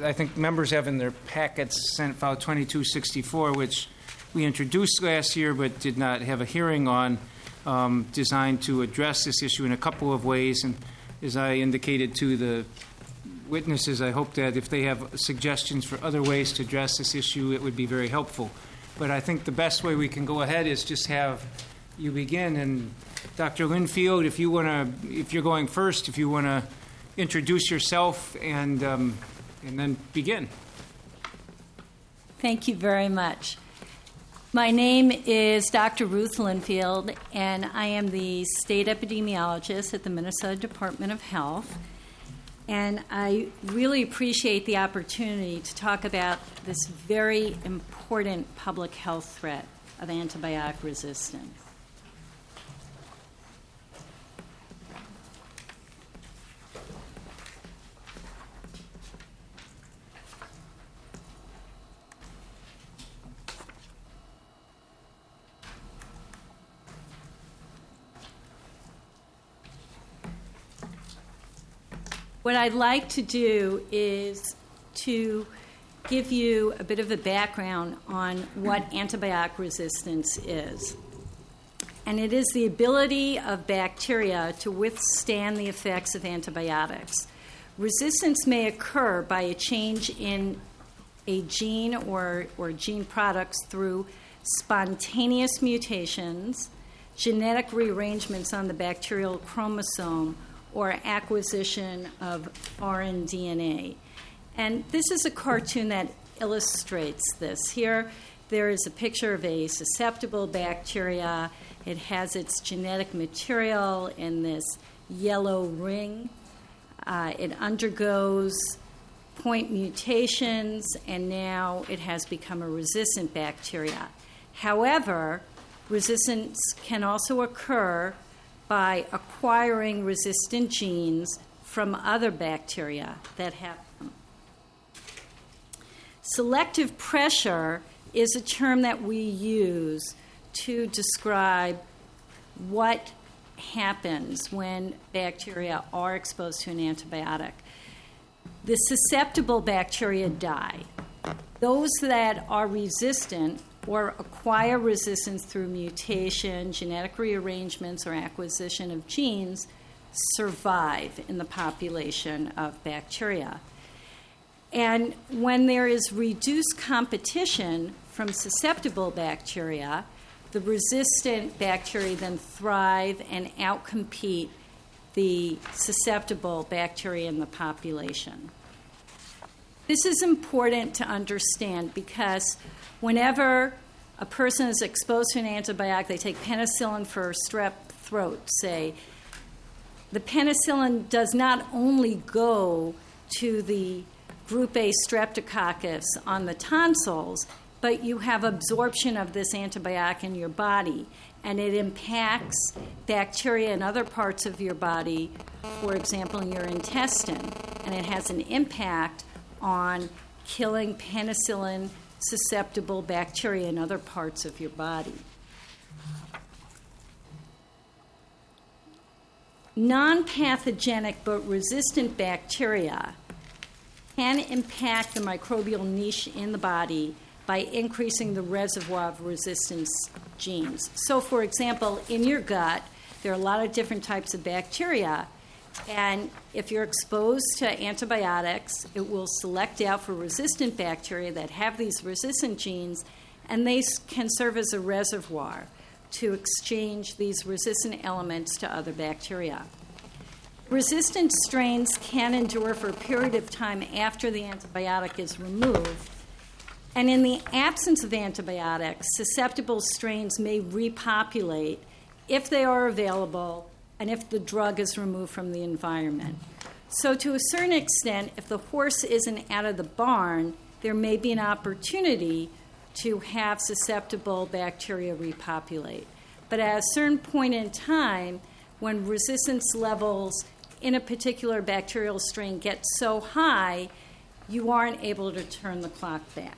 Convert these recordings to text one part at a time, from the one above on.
I think members have in their packets Senate File 2264, which we introduced last year but did not have a hearing on, designed to address this issue in a couple of ways. And as I indicated to the witnesses, I hope that if they have suggestions for other ways to address this issue, it would be very helpful. But I think the best way we can go ahead is just have you begin. And Dr. Linfield, if you're going first, if you want to introduce yourself and then begin. Thank you very much. My name is Dr. Ruth Linfield, and I am the state epidemiologist at the Minnesota Department of Health. And I really appreciate the opportunity to talk about this very important public health threat of antibiotic resistance. What I'd like to do is to give you a bit of a background on what antibiotic resistance is. And it is the ability of bacteria to withstand the effects of antibiotics. Resistance may occur by a change in a gene or gene products through spontaneous mutations, genetic rearrangements on the bacterial chromosome, or acquisition of foreign DNA. And this is a cartoon that illustrates this. Here, there is a picture of a susceptible bacteria. It has its genetic material in this yellow ring. It undergoes point mutations, and now it has become a resistant bacteria. However, resistance can also occur by acquiring resistant genes from other bacteria that have them. Selective pressure is a term that we use to describe what happens when bacteria are exposed to an antibiotic. The susceptible bacteria die. Those that are resistant or acquire resistance through mutation, genetic rearrangements, or acquisition of genes survive in the population of bacteria. And when there is reduced competition from susceptible bacteria, the resistant bacteria then thrive and outcompete the susceptible bacteria in the population. This is important to understand because whenever a person is exposed to an antibiotic, they take penicillin for strep throat, say, the penicillin does not only go to the group A streptococcus on the tonsils, but you have absorption of this antibiotic in your body, and it impacts bacteria in other parts of your body, for example, in your intestine, and it has an impact on killing penicillin susceptible bacteria in other parts of your body. Non-pathogenic but resistant bacteria can impact the microbial niche in the body by increasing the reservoir of resistance genes. So, for example, in your gut, there are a lot of different types of bacteria, and if you're exposed to antibiotics, it will select out for resistant bacteria that have these resistant genes, and they can serve as a reservoir to exchange these resistant elements to other bacteria. Resistant strains can endure for a period of time after the antibiotic is removed, and in the absence of antibiotics, susceptible strains may repopulate if they are available and if the drug is removed from the environment. So to a certain extent, if the horse isn't out of the barn, there may be an opportunity to have susceptible bacteria repopulate. But at a certain point in time, when resistance levels in a particular bacterial strain get so high, you aren't able to turn the clock back.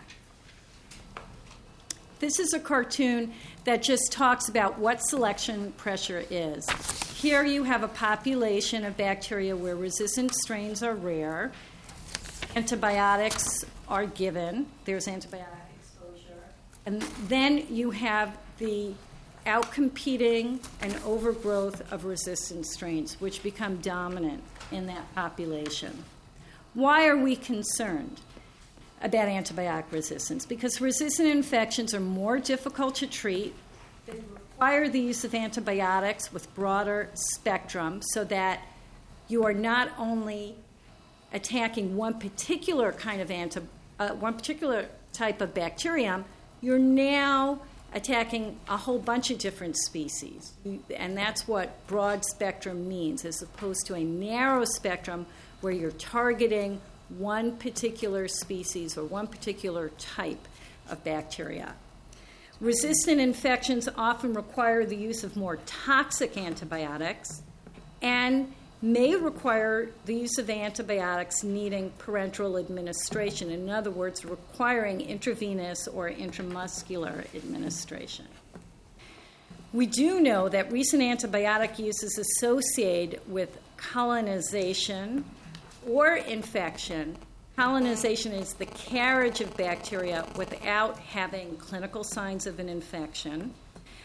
This is a cartoon that just talks about what selection pressure is. Here you have a population of bacteria where resistant strains are rare. antibiotics are given. There's antibiotic exposure. And then you have the outcompeting and overgrowth of resistant strains, which become dominant in that population. Why are we concerned about antibiotic resistance? Because resistant infections are more difficult to treat. They require the use of antibiotics with broader spectrum so that you are not only attacking one particular kind of one particular type of bacterium, you're now attacking a whole bunch of different species. And that's what broad spectrum means, as opposed to a narrow spectrum where you're targeting one particular species or one particular type of bacteria. Resistant infections often require the use of more toxic antibiotics and may require the use of antibiotics needing parenteral administration. In other words, requiring intravenous or intramuscular administration. We do know that recent antibiotic use is associated with colonization or infection. Colonization is the carriage of bacteria without having clinical signs of an infection.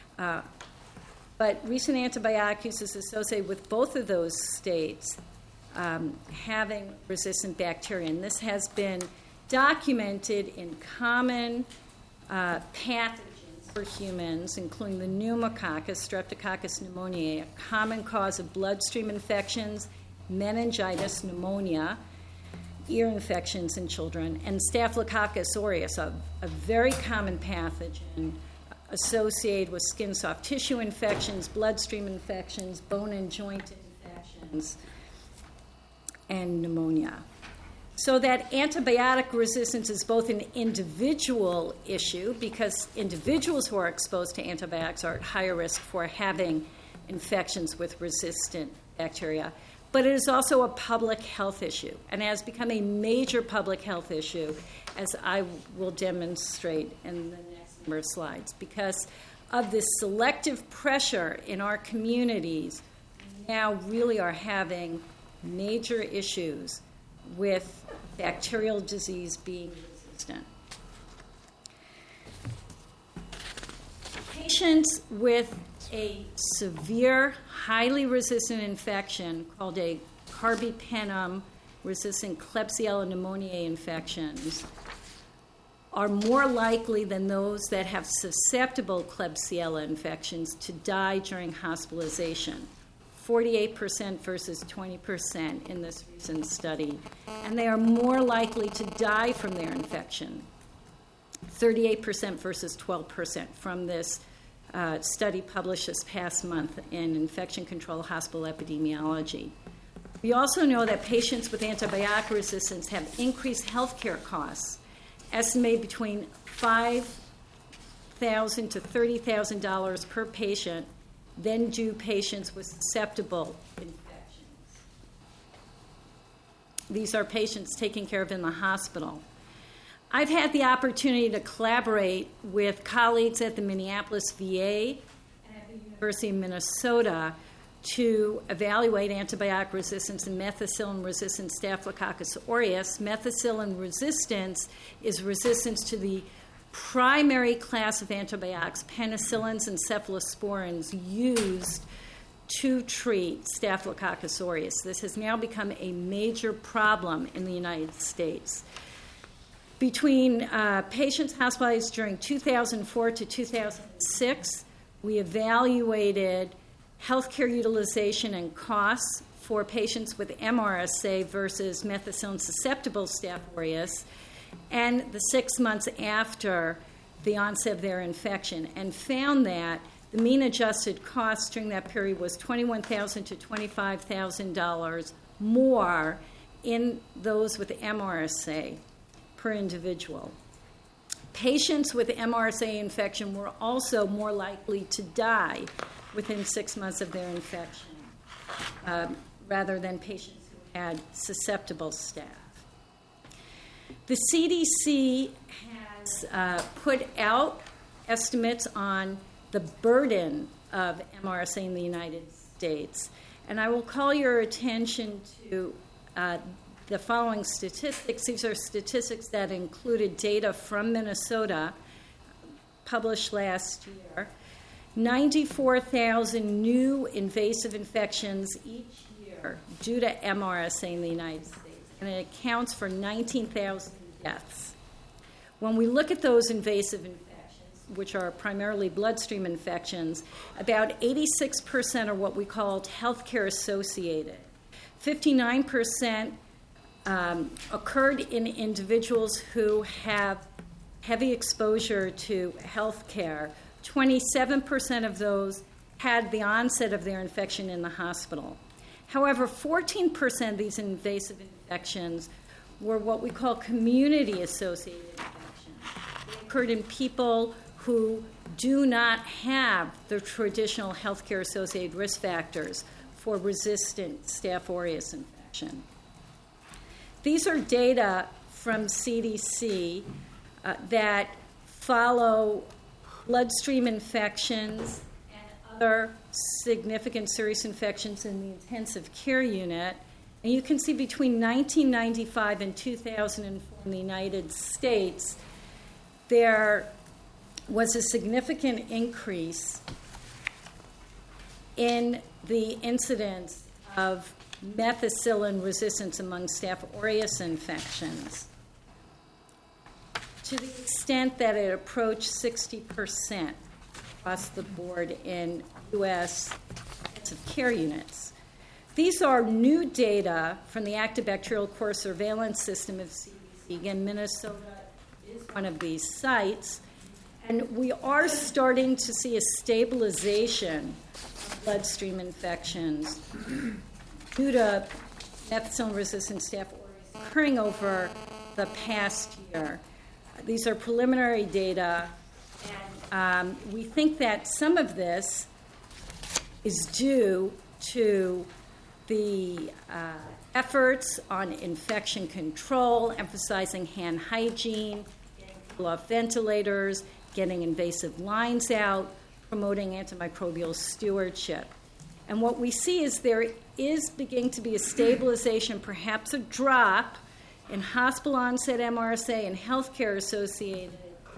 But recent antibiotic use is associated with both of those states having resistant bacteria. And this has been documented in common pathogens for humans, including the pneumococcus, Streptococcus pneumoniae, a common cause of bloodstream infections, meningitis, pneumonia, ear infections in children, and Staphylococcus aureus, a very common pathogen associated with skin soft tissue infections, bloodstream infections, bone and joint infections, and pneumonia. So that antibiotic resistance is both an individual issue, because individuals who are exposed to antibiotics are at higher risk for having infections with resistant bacteria, but it is also a public health issue and has become a major public health issue, as I will demonstrate in the next number of slides. Because of this selective pressure in our communities, we now really are having major issues with bacterial disease being resistant. Patients with a severe, highly resistant infection called a carbapenem-resistant Klebsiella pneumoniae infections are more likely than those that have susceptible Klebsiella infections to die during hospitalization. 48% versus 20% in this recent study. And they are more likely to die from their infection. 38% versus 12% from this study published this past month in Infection Control Hospital Epidemiology. We also know that patients with antibiotic resistance have increased health care costs, estimated between $5,000 to $30,000 per patient, than do patients with susceptible infections. These are patients taken care of in the hospital. I've had the opportunity to collaborate with colleagues at the Minneapolis VA and at the University of Minnesota to evaluate antibiotic resistance in methicillin-resistant Staphylococcus aureus. Methicillin resistance is resistance to the primary class of antibiotics, penicillins and cephalosporins, used to treat Staphylococcus aureus. This has now become a major problem in the United States. Between patients hospitalized during 2004 to 2006, we evaluated healthcare utilization and costs for patients with MRSA versus methicillin-susceptible Staph aureus, and the 6 months after the onset of their infection, and found that the mean adjusted cost during that period was $21,000 to $25,000 more in those with MRSA per individual. Patients with MRSA infection were also more likely to die within 6 months of their infection, rather than patients who had susceptible staph. The CDC has put out estimates on the burden of MRSA in the United States, and I will call your attention to the following statistics. These are statistics that included data from Minnesota published last year. 94,000 new invasive infections each year due to MRSA in the United States, and it accounts for 19,000 deaths. When we look at those invasive infections, which are primarily bloodstream infections, about 86% are what we call healthcare associated. 59% occurred in individuals who have heavy exposure to healthcare. 27% of those had the onset of their infection in the hospital. However, 14% of these invasive infections were what we call community-associated infections. They occurred in people who do not have the traditional healthcare-associated risk factors for resistant Staph aureus infection. These are data from CDC that follow bloodstream infections and other significant serious infections in the intensive care unit. And you can see between 1995 and 2004 in the United States, there was a significant increase in the incidence of methicillin resistance among Staph aureus infections, to the extent that it approached 60% across the board in U.S. intensive care units. These are new data from the active bacterial core surveillance system of CDC. Again, Minnesota is one of these sites. And we are starting to see a stabilization of bloodstream infections due to methicillin-resistant Staph aureus occurring over the past year. These are preliminary data, and we think that some of this is due to the efforts on infection control, emphasizing hand hygiene, getting people off ventilators, getting invasive lines out, promoting antimicrobial stewardship. And what we see is there is beginning to be a stabilization, perhaps a drop, in hospital-onset MRSA and healthcare-associated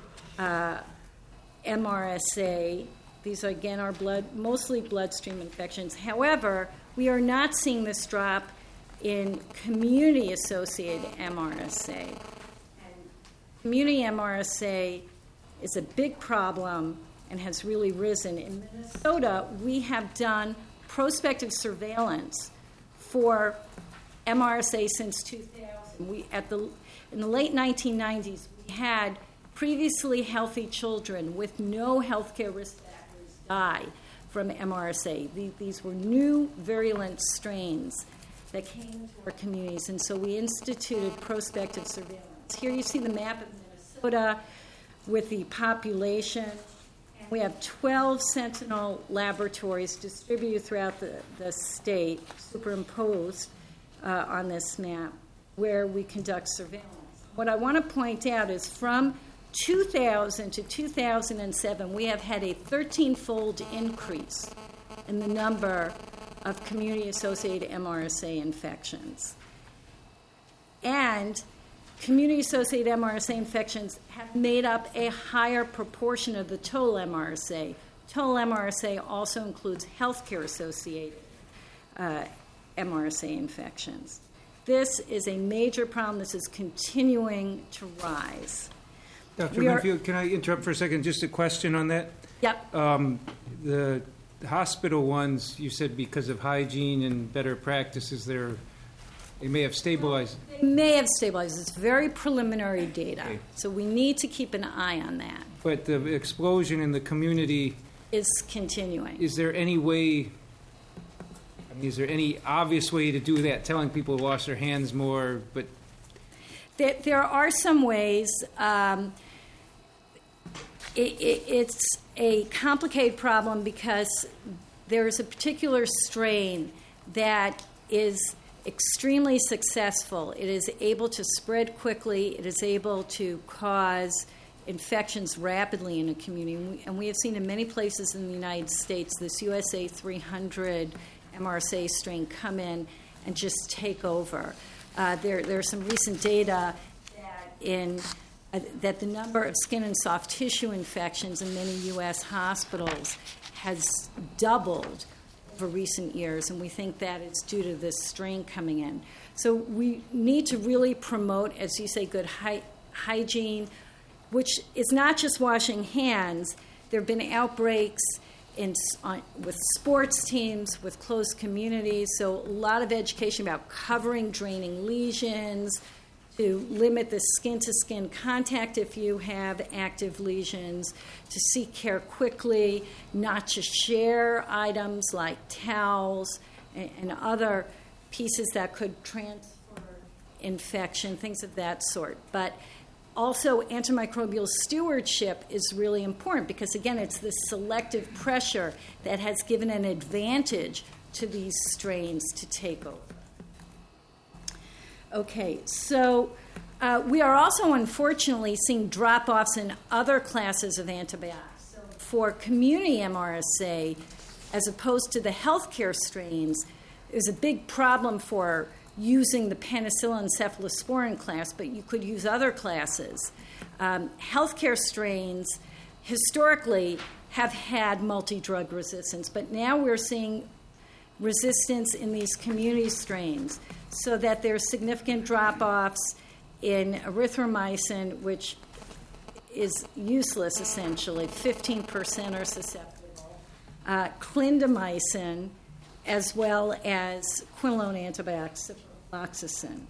MRSA. These, again, are mostly bloodstream infections. However, we are not seeing this drop in community-associated MRSA. And community MRSA is a big problem and has really risen. In Minnesota, we have done prospective surveillance for MRSA since 2000. In the late 1990s, we had previously healthy children with no healthcare risk factors die from MRSA. These were new virulent strains that came into our communities, and so we instituted prospective surveillance. Here you see the map of Minnesota with the population. We have 12 Sentinel laboratories distributed throughout the state, superimposed on this map, where we conduct surveillance. What I want to point out is from 2000 to 2007, we have had a 13-fold increase in the number of community-associated MRSA infections. And community-associated MRSA infections have made up a higher proportion of the total MRSA. Total MRSA also includes healthcare-associated MRSA infections. This is a major problem. This is continuing to rise. Dr. Winfield, can I interrupt for a second? Just a question on that. Yep. The hospital ones, you said because of hygiene and better practices, they may have stabilized. They may have stabilized. It's very preliminary data, okay. So we need to keep an eye on that. But the explosion in the community is continuing. Is there any way? I mean, is there any obvious way to do that? Telling people to wash their hands more, but there are some ways. It's a complicated problem because there is a particular strain that is extremely successful. It is able to spread quickly. It is able to cause infections rapidly in a community. And we have seen in many places in the United States this USA 300 MRSA strain come in and just take over. There's some recent data that the number of skin and soft tissue infections in many U.S. hospitals has doubled over recent years, and we think that it's due to this strain coming in. So we need to really promote, as you say, good hygiene, which is not just washing hands. There have been outbreaks with sports teams, with close communities, so a lot of education about covering draining lesions, to limit the skin-to-skin contact if you have active lesions, to seek care quickly, not to share items like towels and other pieces that could transfer infection, things of that sort. But also, antimicrobial stewardship is really important because, again, it's this selective pressure that has given an advantage to these strains to take over. Okay, so we are also unfortunately seeing drop-offs in other classes of antibiotics. So for community MRSA, as opposed to the healthcare strains, there's a big problem for using the penicillin cephalosporin class, but you could use other classes. Healthcare strains historically have had multi-drug resistance, but now we're seeing resistance in these community strains, so that there's significant drop-offs in erythromycin, which is useless essentially. 15% are susceptible. Clindamycin, as well as quinolone antibiotics, ciprofloxacin.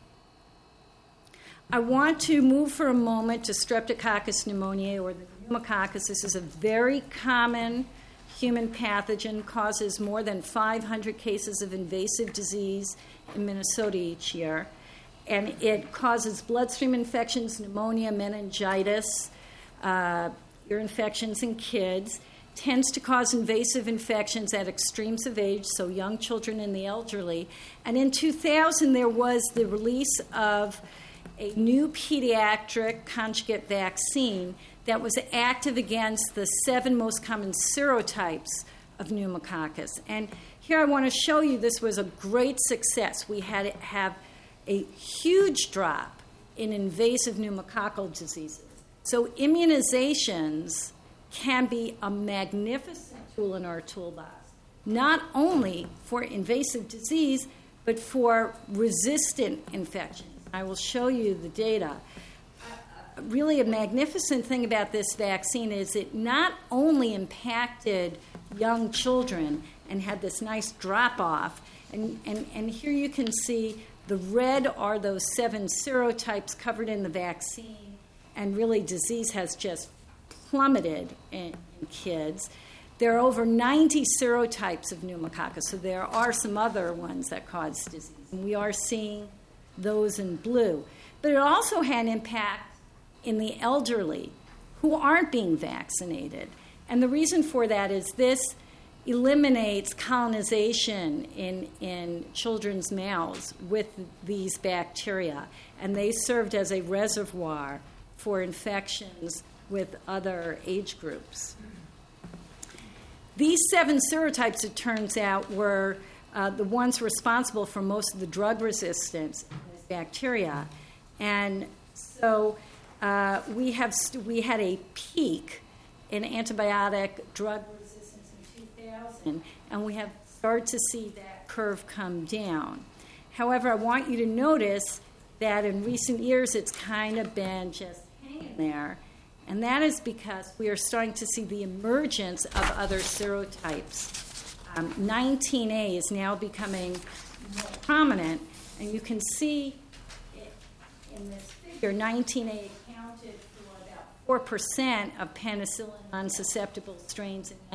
I want to move for a moment to Streptococcus pneumoniae, or the pneumococcus. This is a very common human pathogen, causes more than 500 cases of invasive disease in Minnesota each year. And it causes bloodstream infections, pneumonia, meningitis, ear infections in kids. Tends to cause invasive infections at extremes of age, so young children and the elderly. And in 2000, there was the release of a new pediatric conjugate vaccine that was active against the 7 most common serotypes of pneumococcus. And here I want to show you this was a great success. We had to have a huge drop in invasive pneumococcal diseases. So immunizations can be a magnificent tool in our toolbox, not only for invasive disease, but for resistant infections. I will show you the data. Really a magnificent thing about this vaccine is it not only impacted young children and had this nice drop-off, and here you can see the red are those 7 serotypes covered in the vaccine, and really disease has just plummeted in kids. There are over 90 serotypes of pneumococcus, so there are some other ones that cause disease, and we are seeing those in blue. But it also had impact in the elderly who aren't being vaccinated. And the reason for that is this eliminates colonization in children's mouths with these bacteria, and they served as a reservoir for infections with other age groups. These 7 serotypes, it turns out, were the ones responsible for most of the drug resistance in this bacteria. And so we had a peak in antibiotic drug resistance in 2000, and we have started to see that curve come down. However, I want you to notice that in recent years it's kind of been just hanging there, and that is because we are starting to see the emergence of other serotypes. 19A is now becoming more prominent, and you can see in this figure, 19A accounted for about 4% of penicillin unsusceptible strains in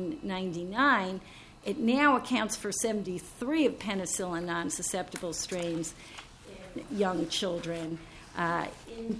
1999. It now accounts for 73 of penicillin non-susceptible strains in young children in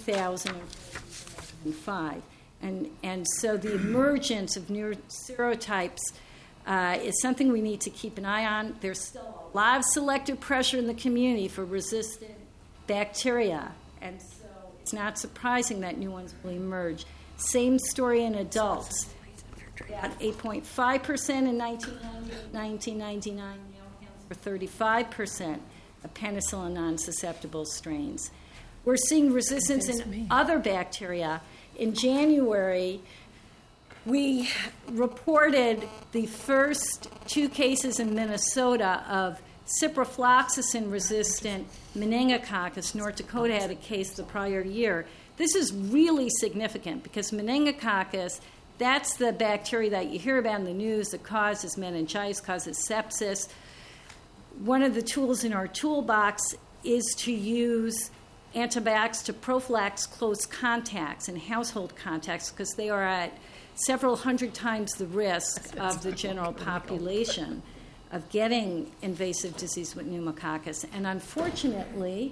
2005. And so the emergence of new serotypes is something we need to keep an eye on. There's still a lot of selective pressure in the community for resistant bacteria, and so it's not surprising that new ones will emerge. Same story in adults. About 8.5% in 1999 now accounts for 35% penicillin non-susceptible strains. We're seeing resistance in other bacteria. In January, we reported the first 2 cases in Minnesota of ciprofloxacin-resistant meningococcus. North Dakota had a case the prior year. This is really significant because meningococcus, that's the bacteria that you hear about in the news that causes meningitis, causes sepsis. One of the tools in our toolbox is to use antibiotics to prophylax close contacts and household contacts because they are at several hundred times the risk of the general population of getting invasive disease with pneumococcus. And unfortunately,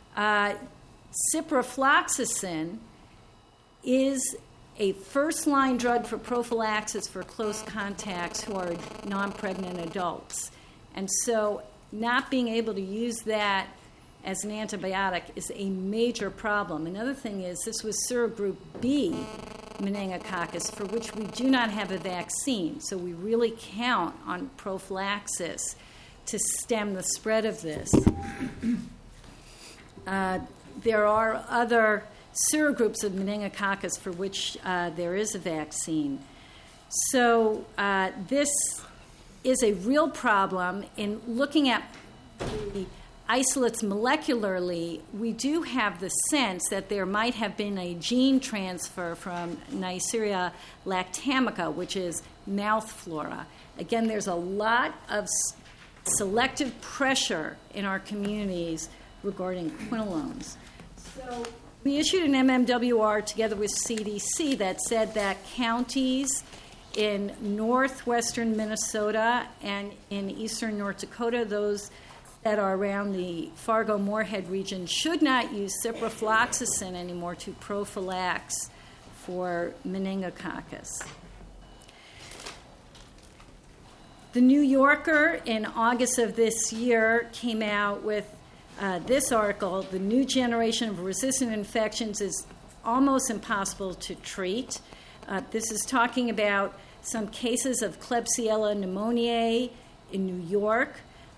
ciprofloxacin is a first-line drug for prophylaxis for close contacts who are non-pregnant adults. And so not being able to use that as an antibiotic is a major problem. Another thing is this was serogroup B meningococcus, for which we do not have a vaccine. So we really count on prophylaxis to stem the spread of this. There are other serogroups of meningococcus for which there is a vaccine. So this is a real problem. In looking at the isolates molecularly, we do have the sense that there might have been a gene transfer from Neisseria lactamica, which is mouth flora. Again, there's a lot of selective pressure in our communities regarding quinolones. So we issued an MMWR together with CDC that said that counties in northwestern Minnesota and in eastern North Dakota, those that are around the Fargo-Moorhead region, should not use ciprofloxacin anymore to prophylax for meningococcus. The New Yorker in August of this year came out with this article, "The New Generation of Resistant Infections is Almost Impossible to Treat." This is talking about some cases of Klebsiella pneumoniae in New York,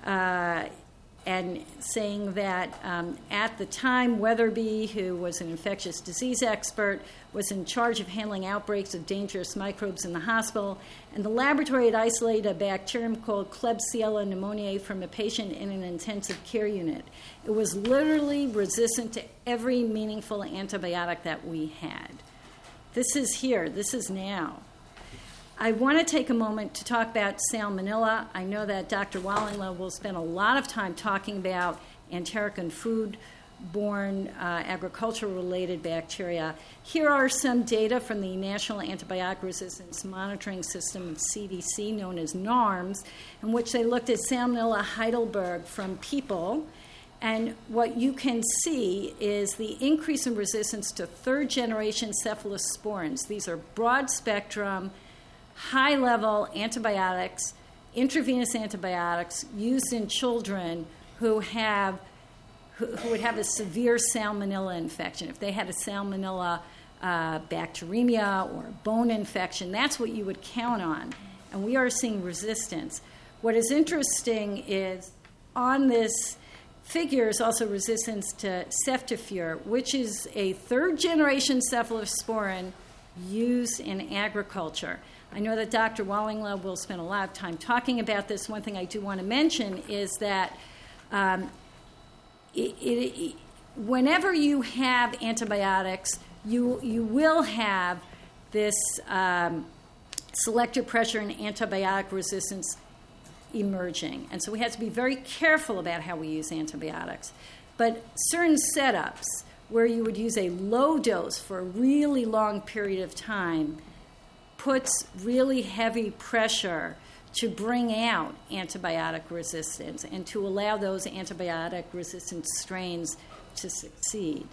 and saying that at the time, Weatherby, who was an infectious disease expert, was in charge of handling outbreaks of dangerous microbes in the hospital, and the laboratory had isolated a bacterium called Klebsiella pneumoniae from a patient in an intensive care unit. It was literally resistant to every meaningful antibiotic that we had. This is here. This is now. I want to take a moment to talk about Salmonella. I know that Dr. Wallinglow will spend a lot of time talking about enteric and food-borne agricultural-related bacteria. Here are some data from the National Antibiotic Resistance Monitoring System of CDC, known as NARMS, in which they looked at Salmonella Heidelberg from people. And what you can see is the increase in resistance to third-generation cephalosporins. These are broad-spectrum, high-level antibiotics, intravenous antibiotics used in children who would have a severe salmonella infection. If they had a salmonella bacteremia or bone infection, that's what you would count on. And we are seeing resistance. What is interesting is on this figure is also resistance to Ceftiofur, which is a third-generation cephalosporin used in agriculture. I know that Dr. Wallinglow will spend a lot of time talking about this. One thing I do want to mention is that whenever you have antibiotics, you will have this selective pressure and antibiotic resistance emerging. And so we have to be very careful about how we use antibiotics. But certain setups where you would use a low dose for a really long period of time puts really heavy pressure to bring out antibiotic resistance and to allow those antibiotic resistant strains to succeed.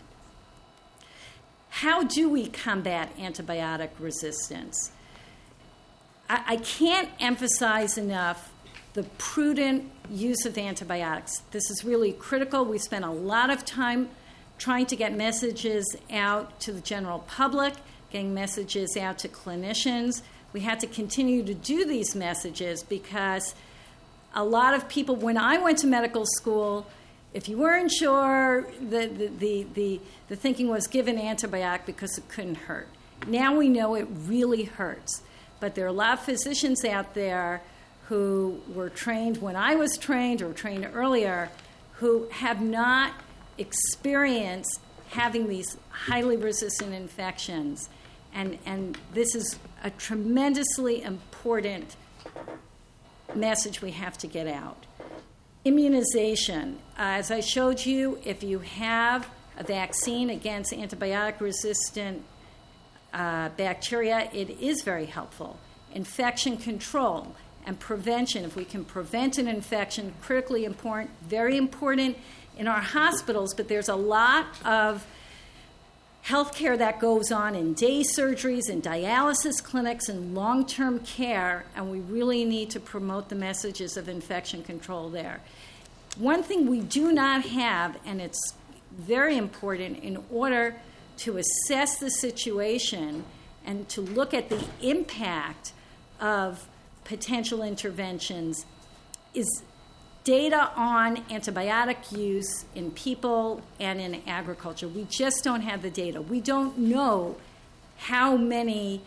How do we combat antibiotic resistance? I can't emphasize enough the prudent use of antibiotics. This is really critical. We spent a lot of time trying to get messages out to the general public, getting messages out to clinicians. We had to continue to do these messages because a lot of people, when I went to medical school, If you weren't sure, the thinking was give an antibiotic because it couldn't hurt. Now we know it really hurts. But there are a lot of physicians out there who were trained when I was trained or trained earlier who have not experienced having these highly resistant infections. And this is a tremendously important message we have to get out. Immunization. As I showed you, if you have a vaccine against antibiotic-resistant bacteria, it is very helpful. Infection control and prevention. If we can prevent an infection, critically important, very important in our hospitals, but there's a lot of healthcare that goes on in day surgeries and dialysis clinics and long-term care, and we really need to promote the messages of infection control there. One thing we do not have, and it's very important in order to assess the situation and to look at the impact of potential interventions, is data on antibiotic use in people and in agriculture. We just don't have the data. We don't know how many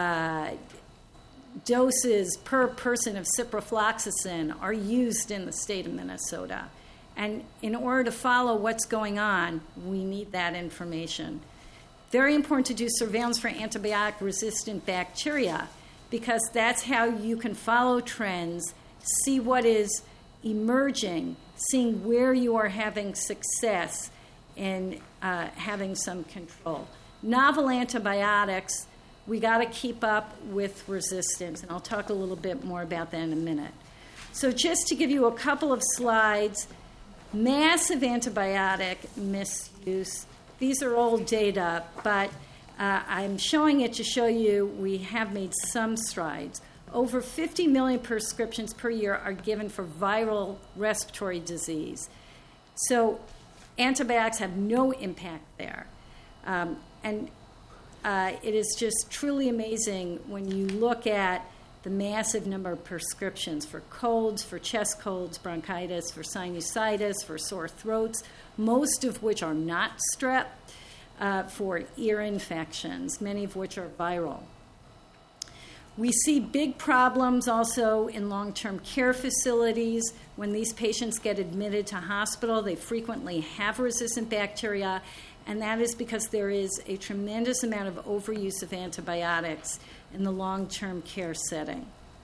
doses per person of ciprofloxacin are used in the state of Minnesota. And in order to follow what's going on, we need that information. Very important to do surveillance for antibiotic-resistant bacteria, because that's how you can follow trends, see what is emerging, seeing where you are having success in having some control. Novel antibiotics, we got to keep up with resistance, and I'll talk a little bit more about that in a minute. So just to give you a couple of slides, massive antibiotic misuse. These are old data, but I'm showing it to show you we have made some strides. Over 50 million prescriptions per year are given for viral respiratory disease. So antibiotics have no impact there. It is just truly amazing when you look at the massive number of prescriptions for colds, for chest colds, bronchitis, for sinusitis, for sore throats, most of which are not strep, for ear infections, many of which are viral. We see big problems also in long-term care facilities. When these patients get admitted to hospital, they frequently have resistant bacteria, and that is because there is a tremendous amount of overuse of antibiotics in the long-term care setting.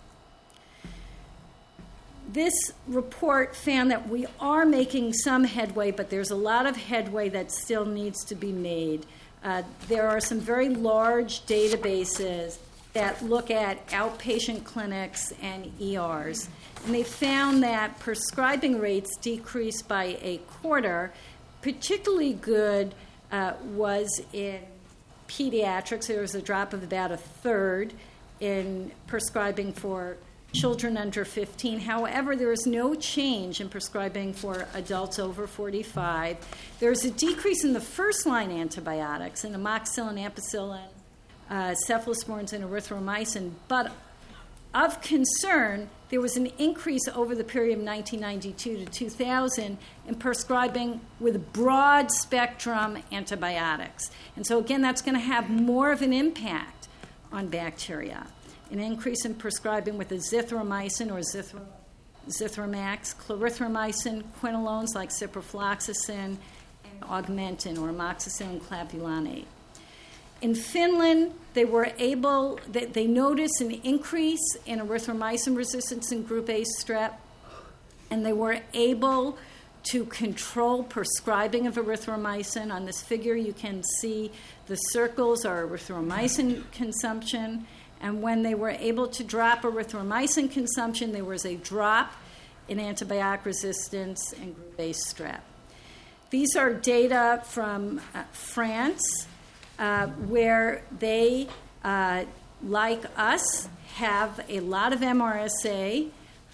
This report found that we are making some headway, but there's a lot of headway that still needs to be made. There are some very large databases that look at outpatient clinics and ERs. And they found that prescribing rates decreased by a quarter. Particularly good was in pediatrics. There was a drop of about a third in prescribing for children under 15. However, there is no change in prescribing for adults over 45. There's a decrease in the first-line antibiotics, in amoxicillin, ampicillin, cephalosporins, and erythromycin. But of concern, there was an increase over the period of 1992 to 2000 in prescribing with broad-spectrum antibiotics. And so, again, that's going to have more of an impact on bacteria. An increase in prescribing with azithromycin or Zithromax, clarithromycin, quinolones like ciprofloxacin, and Augmentin or amoxicillin clavulanate. In Finland, they noticed an increase in erythromycin resistance in group A strep, and they were able to control prescribing of erythromycin. On this figure, you can see the circles are erythromycin consumption, and when they were able to drop erythromycin consumption, there was a drop in antibiotic resistance in group A strep. These are data from France, where they, like us, have a lot of MRSA,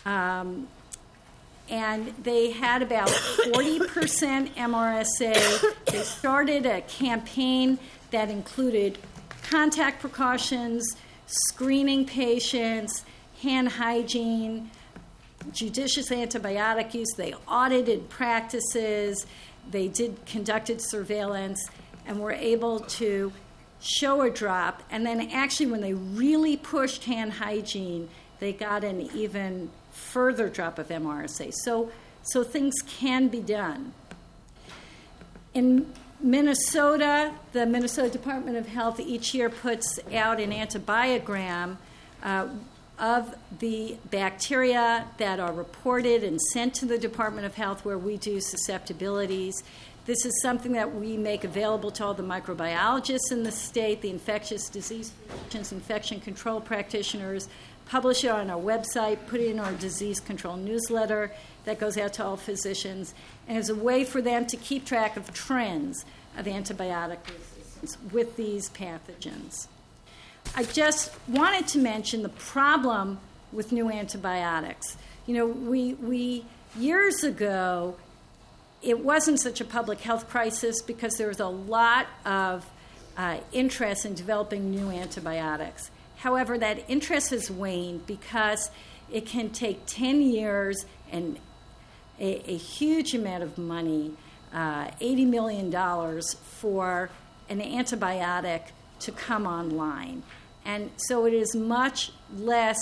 and they had about 40% MRSA. They started a campaign that included contact precautions, screening patients, hand hygiene, judicious antibiotic use. They audited practices. They conducted surveillance, and were able to show a drop. And then actually when they really pushed hand hygiene, they got an even further drop of MRSA. So things can be done. In Minnesota, the Minnesota Department of Health each year puts out an antibiogram of the bacteria that are reported and sent to the Department of Health, where we do susceptibilities. This is something that we make available to all the microbiologists in the state, the infectious disease physicians, infection control practitioners, publish it on our website, put it in our disease control newsletter that goes out to all physicians, and is a way for them to keep track of trends of antibiotic resistance with these pathogens. I just wanted to mention the problem with new antibiotics. You know, we years ago, it wasn't such a public health crisis because there was a lot of interest in developing new antibiotics. However, that interest has waned because it can take 10 years and a huge amount of money, $80 million, for an antibiotic to come online. And so it is much less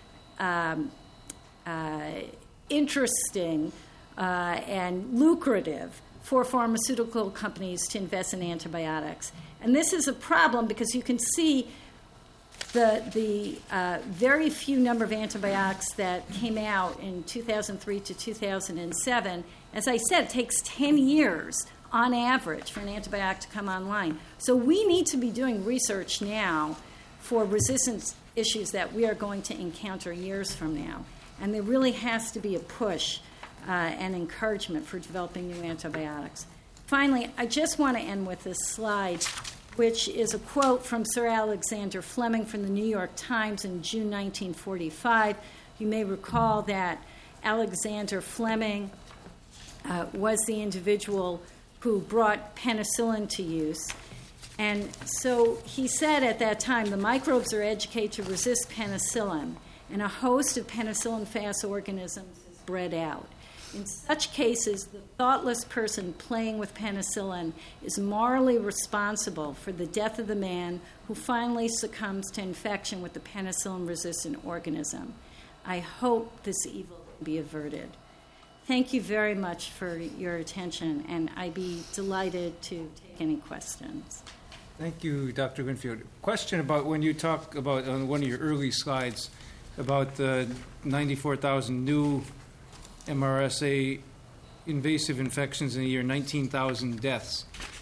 interesting and lucrative for pharmaceutical companies to invest in antibiotics. And this is a problem because you can see the very few number of antibiotics that came out in 2003 to 2007. As I said, it takes 10 years on average for an antibiotic to come online. So we need to be doing research now for resistance issues that we are going to encounter years from now. And there really has to be a push and encouragement for developing new antibiotics. Finally, I just want to end with this slide, which is a quote from Sir Alexander Fleming from the New York Times in June 1945. You may recall that Alexander Fleming was the individual who brought penicillin to use. And so he said at that time, the microbes are educated to resist penicillin, and a host of penicillin-fast organisms is bred out. In such cases, the thoughtless person playing with penicillin is morally responsible for the death of the man who finally succumbs to infection with the penicillin-resistant organism. I hope this evil can be averted. Thank you very much for your attention, and I'd be delighted to take any questions. Thank you, Dr. Winfield. Question about when you talk about, on one of your early slides, about the 94,000 new MRSA invasive infections in a year, 19,000 deaths.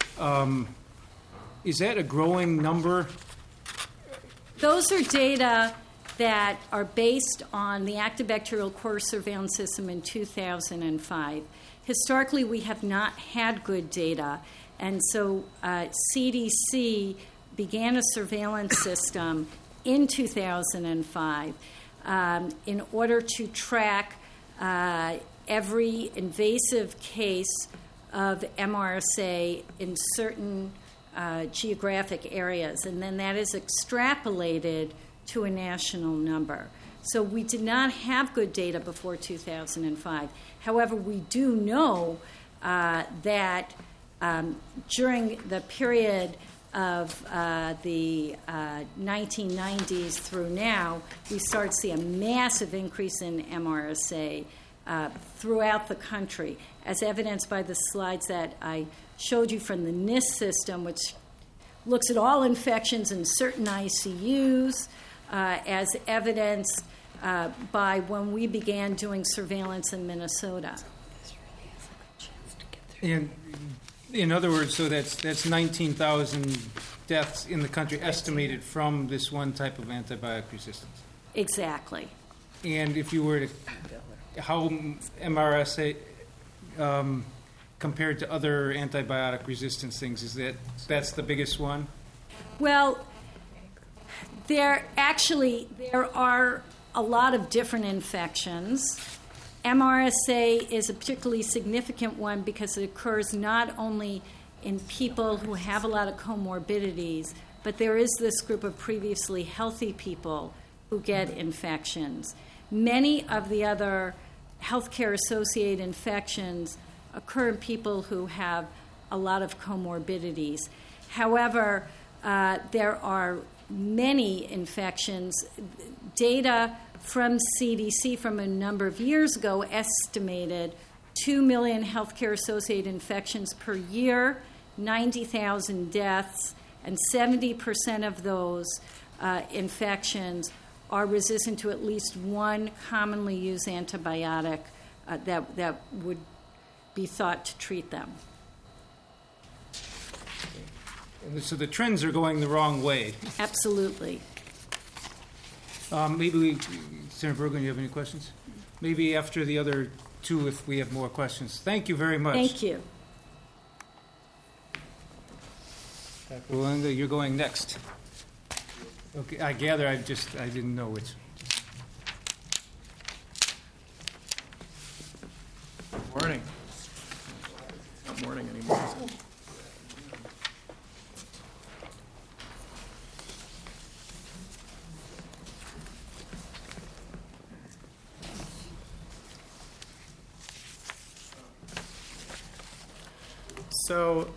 Is that a growing number? Those are data that are based on the active bacterial core surveillance system in 2005. Historically, we have not had good data, and so CDC began a surveillance system in 2005 in order to track every invasive case of MRSA in certain geographic areas, and then that is extrapolated to a national number. So we did not have good data before 2005. However, we do know that during the period of the 1990s through now, we start to see a massive increase in MRSA throughout the country, as evidenced by the slides that I showed you from the NIST system, which looks at all infections in certain ICUs, as evidenced by when we began doing surveillance in Minnesota. And in other words, so that's 19,000 deaths in the country estimated from this one type of antibiotic resistance. Exactly. And if you were to, how MRSA compared to other antibiotic resistance things, is that's the biggest one? Well, there are a lot of different infections. MRSA is a particularly significant one because it occurs not only in people who have a lot of comorbidities, but there is this group of previously healthy people who get infections. Many of the other healthcare-associated infections occur in people who have a lot of comorbidities. However, there are many infections. Data from CDC from a number of years ago estimated 2 million healthcare-associated infections per year, 90,000 deaths, and 70% of those infections are resistant to at least one commonly used antibiotic that would be thought to treat them. So the trends are going the wrong way. Absolutely. Senator Berglund, you have any questions? Maybe after the other two, if we have more questions. Thank you very much. Thank you. Dr. Wallinga, you're going next. Okay, I gather I didn't know which. Morning. Not morning anymore. So,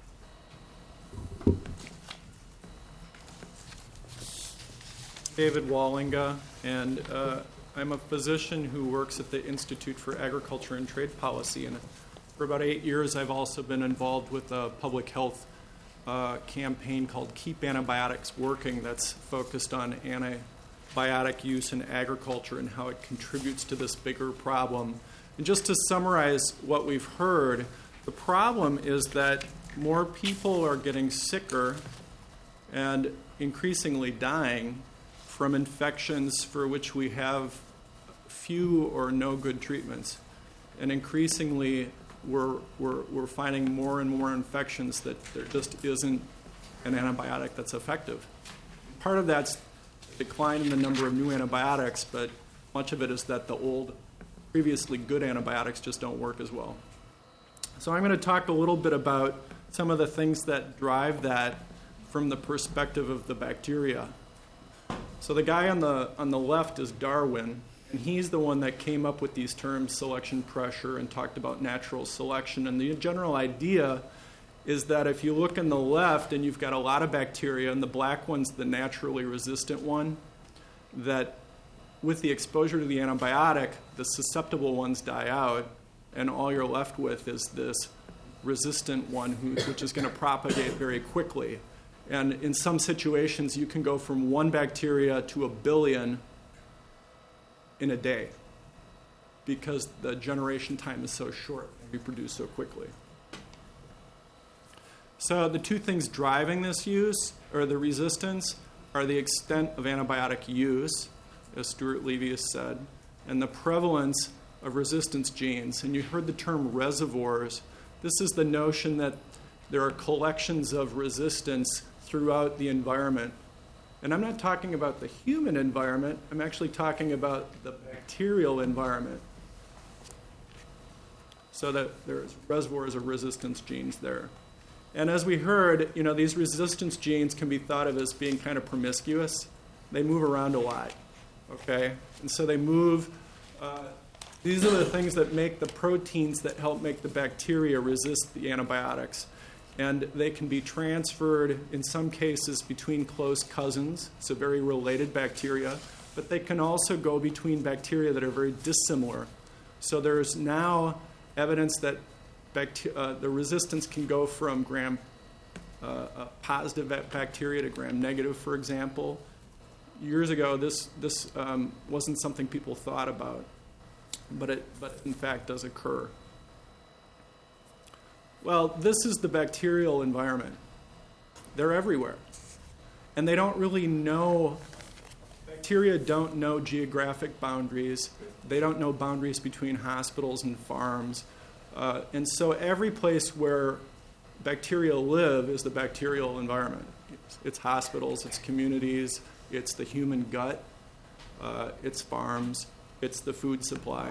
David Wallinga, and I'm a physician who works at the Institute for Agriculture and Trade Policy, and for about 8 years I've also been involved with a public health campaign called Keep Antibiotics Working that's focused on antibiotic use in agriculture and how it contributes to this bigger problem. And just to summarize what we've heard, the problem is that more people are getting sicker and increasingly dying from infections for which we have few or no good treatments. And increasingly, we're finding more and more infections that there just isn't an antibiotic that's effective. Part of that's decline in the number of new antibiotics, but much of it is that the old, previously good antibiotics just don't work as well. So I'm going to talk a little bit about some of the things that drive that from the perspective of the bacteria. So the guy on the left is Darwin, and he's the one that came up with these terms, selection pressure, and talked about natural selection. And the general idea is that if you look on the left and you've got a lot of bacteria, and the black one's the naturally resistant one, that with the exposure to the antibiotic, the susceptible ones die out, and all you're left with is this resistant one which is going to propagate very quickly. And in some situations, you can go from 1 bacteria to 1 billion in a day because the generation time is so short and reproduce so quickly. So the two things driving this use, or the resistance, are the extent of antibiotic use, as Stuart Levy has said, and the prevalence of resistance genes. And you heard the term reservoirs. This is the notion that there are collections of resistance throughout the environment. And I'm not talking about the human environment, I'm actually talking about the bacterial environment. So that there's reservoirs of resistance genes there. And as we heard, these resistance genes can be thought of as being kind of promiscuous. They move around a lot, okay? And so they move, these are the things that make the proteins that help make the bacteria resist the antibiotics. And they can be transferred, in some cases, between close cousins, so very related bacteria, but they can also go between bacteria that are very dissimilar. So there's now evidence that the resistance can go from gram-positive bacteria to gram-negative, for example. Years ago, this wasn't something people thought about, but it in fact does occur. Well, this is the bacterial environment. They're everywhere. And they don't really know, bacteria don't know geographic boundaries. They don't know boundaries between hospitals and farms. And so every place where bacteria live is the bacterial environment. It's hospitals, it's communities, it's the human gut, it's farms, it's the food supply.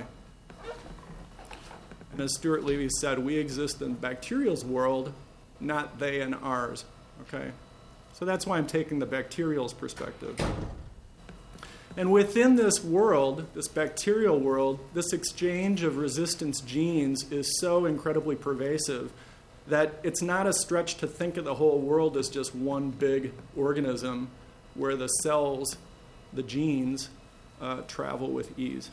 And as Stuart Levy said, we exist in bacterial's world, not they in ours, okay? So that's why I'm taking the bacterial's perspective. And within this world, this bacterial world, this exchange of resistance genes is so incredibly pervasive that it's not a stretch to think of the whole world as just one big organism where the cells, the genes, travel with ease.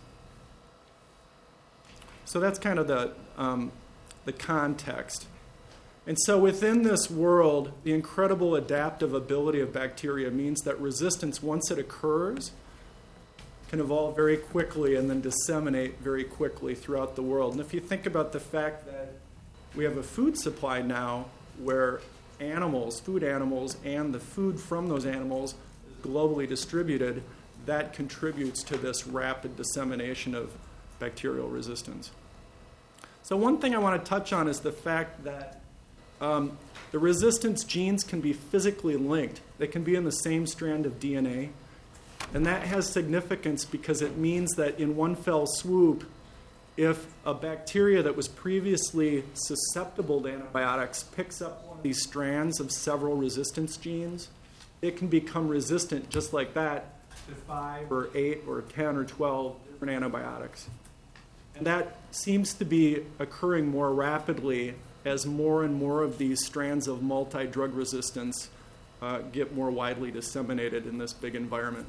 So that's kind of the context. And so within this world, the incredible adaptive ability of bacteria means that resistance, once it occurs, can evolve very quickly and then disseminate very quickly throughout the world. And if you think about the fact that we have a food supply now where animals, food animals, and the food from those animals is globally distributed, that contributes to this rapid dissemination of bacterial resistance. So one thing I want to touch on is the fact that the resistance genes can be physically linked. They can be in the same strand of DNA. And that has significance because it means that in one fell swoop, if a bacteria that was previously susceptible to antibiotics picks up one of these strands of several resistance genes, it can become resistant just like that to 5 or 8 or 10 or 12 different antibiotics. And that seems to be occurring more rapidly as more and more of these strands of multi-drug resistance get more widely disseminated in this big environment.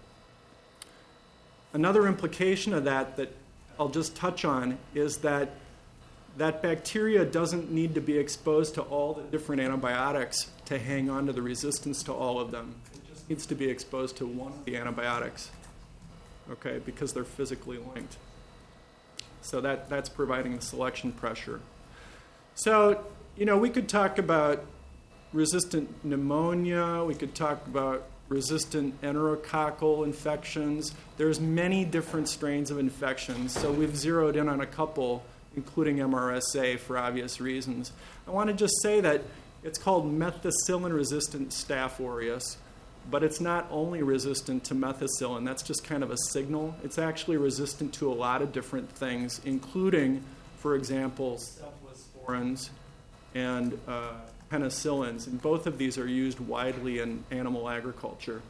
Another implication of that I'll just touch on is that bacteria doesn't need to be exposed to all the different antibiotics to hang on to the resistance to all of them. It just needs to be exposed to one of the antibiotics, okay, because they're physically linked. So that's providing the selection pressure. So, we could talk about resistant pneumonia, we could talk about resistant enterococcal infections. There's many different strains of infections, so we've zeroed in on a couple, including MRSA for obvious reasons. I want to just say that it's called methicillin-resistant Staph aureus, but it's not only resistant to methicillin. That's just kind of a signal. It's actually resistant to a lot of different things, including, for example, cephalosporins and penicillins, and both of these are used widely in animal agriculture.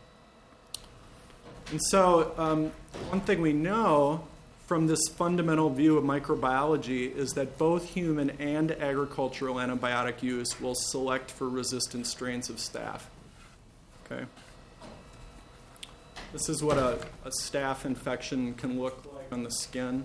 And so one thing we know from this fundamental view of microbiology is that both human and agricultural antibiotic use will select for resistant strains of staph. Okay. This is what a staph infection can look like on the skin.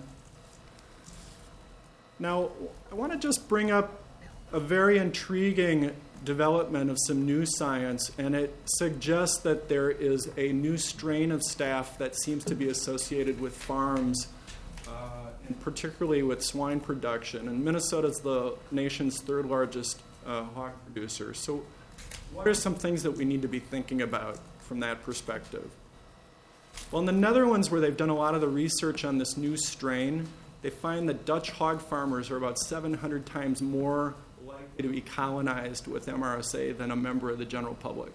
Now, I want to just bring up a very intriguing development of some new science, and it suggests that there is a new strain of staph that seems to be associated with farms, and particularly with swine production. And Minnesota is the nation's third largest hog producer. So what are some things that we need to be thinking about from that perspective? Well, in the Netherlands, where they've done a lot of the research on this new strain, they find that Dutch hog farmers are about 700 times more likely to be colonized with MRSA than a member of the general public.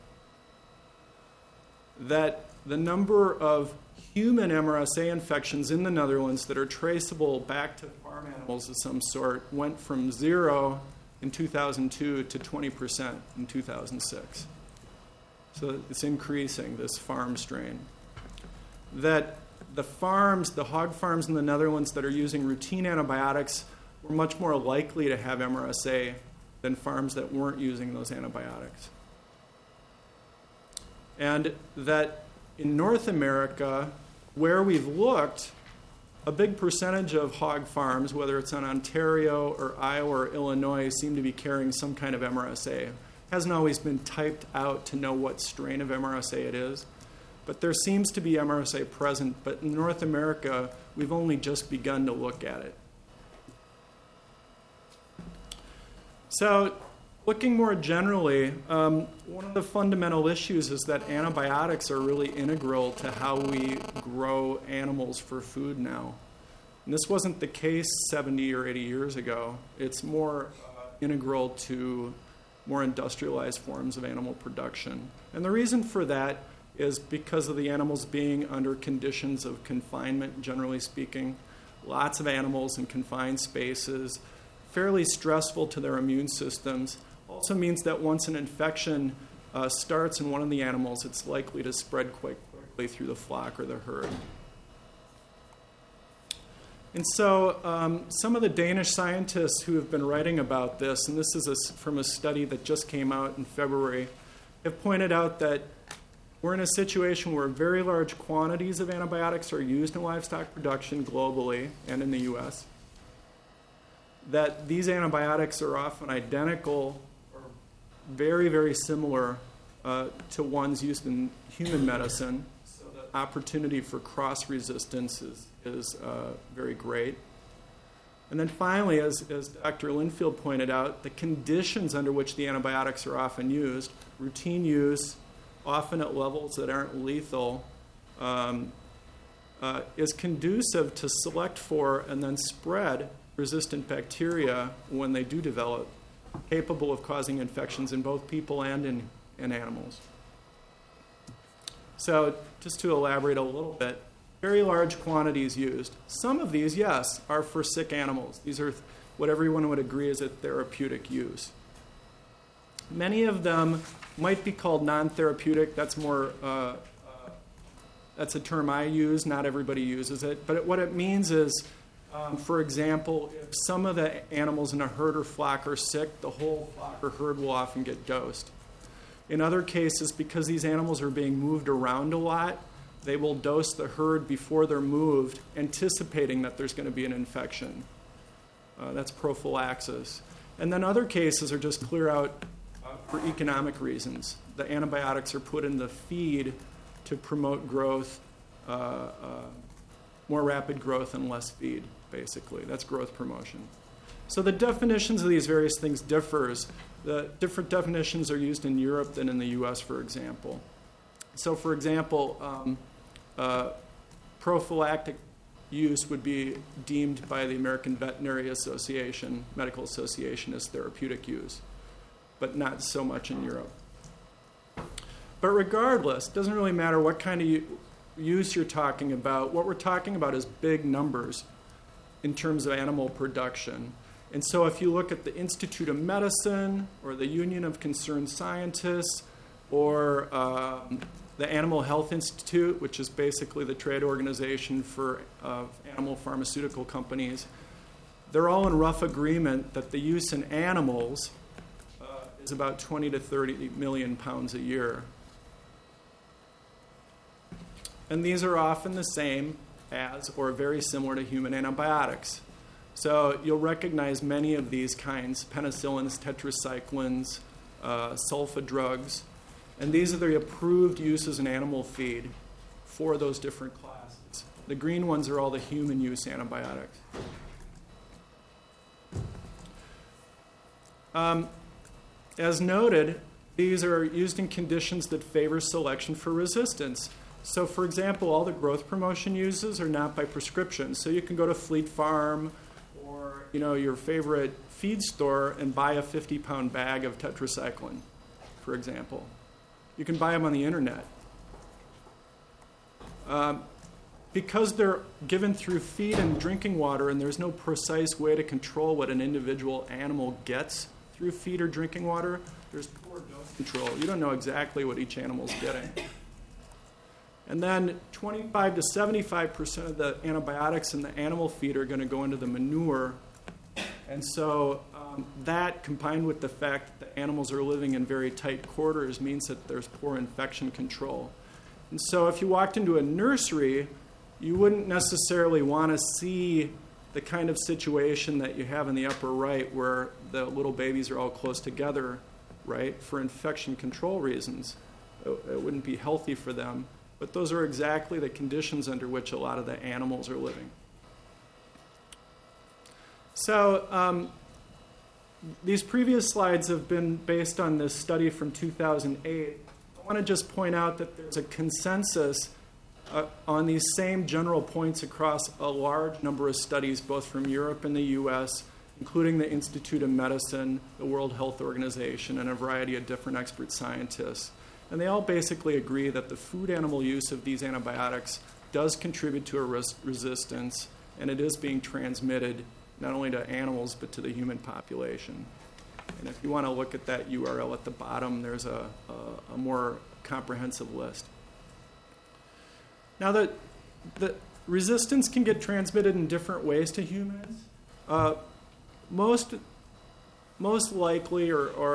That the number of human MRSA infections in the Netherlands that are traceable back to farm animals of some sort went from 0 in 2002 to 20% in 2006. So it's increasing, this farm strain. That the hog farms in the Netherlands that are using routine antibiotics were much more likely to have MRSA than farms that weren't using those antibiotics. And that in North America, where we've looked, a big percentage of hog farms, whether it's in Ontario or Iowa or Illinois, seem to be carrying some kind of MRSA. It hasn't always been typed out to know what strain of MRSA it is, but there seems to be MRSA present. But in North America, we've only just begun to look at it. So, looking more generally, one of the fundamental issues is that antibiotics are really integral to how we grow animals for food now. And this wasn't the case 70 or 80 years ago. It's more integral to more industrialized forms of animal production. And the reason for that is because of the animals being under conditions of confinement, generally speaking. Lots of animals in confined spaces, fairly stressful to their immune systems. Also means that once an infection starts in one of the animals, it's likely to spread quite quickly. appropriately through the flock or the herd. And so some of the Danish scientists who have been writing about this, and this is from a study that just came out in February, have pointed out that we're in a situation where very large quantities of antibiotics are used in livestock production globally and in the U.S., that these antibiotics are often identical or very, very similar to ones used in human medicine, so the opportunity for cross-resistance is very great. And then finally, as Dr. Linfield pointed out, the conditions under which the antibiotics are often used, routine use, often at levels that aren't lethal, is conducive to select for and then spread resistant bacteria when they do develop, capable of causing infections in both people and in animals. So just to elaborate a little bit, very large quantities used. Some of these, yes, are for sick animals. These are what everyone would agree is a therapeutic use. Many of them might be called non-therapeutic. That's a term I use. Not everybody uses it. But what it means is, for example, if some of the animals in a herd or flock are sick, the whole flock or herd will often get dosed. In other cases, because these animals are being moved around a lot, they will dose the herd before they're moved, anticipating that there's going to be an infection. That's prophylaxis. And then other cases are just clear out for economic reasons. The antibiotics are put in the feed to promote growth, more rapid growth and less feed, basically. That's growth promotion. So the definitions of these various things differs. The different definitions are used in Europe than in the U.S., for example. So, for example, prophylactic use would be deemed by the American Veterinary Association, Medical Association, as therapeutic use, but not so much in Europe. But regardless, it doesn't really matter what kind of use you're talking about. What we're talking about is big numbers in terms of animal production. And so if you look at the Institute of Medicine or the Union of Concerned Scientists or the Animal Health Institute, which is basically the trade organization for animal pharmaceutical companies, they're all in rough agreement that the use in animals is about 20 to 30 million pounds a year. And these are often the same as or very similar to human antibiotics. So you'll recognize many of these kinds, penicillins, tetracyclines, sulfa drugs, and these are the approved uses in animal feed for those different classes. The green ones are all the human use antibiotics. As noted, these are used in conditions that favor selection for resistance. So, for example, all the growth promotion uses are not by prescription. So you can go to Fleet Farm or your favorite feed store and buy a 50-pound bag of tetracycline, for example. You can buy them on the internet. Because they're given through feed and drinking water, and there's no precise way to control what an individual animal gets through feed or drinking water, there's poor dose control. You don't know exactly what each animal's getting. And then 25 to 75% of the antibiotics in the animal feed are going to go into the manure. And so that, combined with the fact that the animals are living in very tight quarters, means that there's poor infection control. And so if you walked into a nursery, you wouldn't necessarily want to see the kind of situation that you have in the upper right where the little babies are all close together, right, for infection control reasons. It wouldn't be healthy for them. But those are exactly the conditions under which a lot of the animals are living. So these previous slides have been based on this study from 2008. I want to just point out that there's a consensus on these same general points across a large number of studies, both from Europe and the U.S., including the Institute of Medicine, the World Health Organization, and a variety of different expert scientists. And they all basically agree that the food animal use of these antibiotics does contribute to a resistance, and it is being transmitted not only to animals but to the human population. And if you want to look at that URL at the bottom, there's a more comprehensive list. Now, the resistance can get transmitted in different ways to humans. Most likely,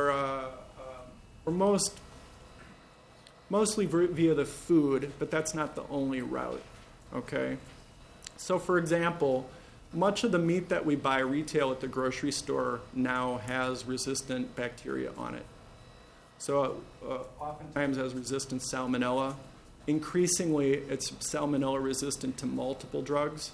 mostly via the food, but that's not the only route. Okay. So, for example, much of the meat that we buy retail at the grocery store now has resistant bacteria on it. So, oftentimes has resistant salmonella. Increasingly, it's salmonella resistant to multiple drugs.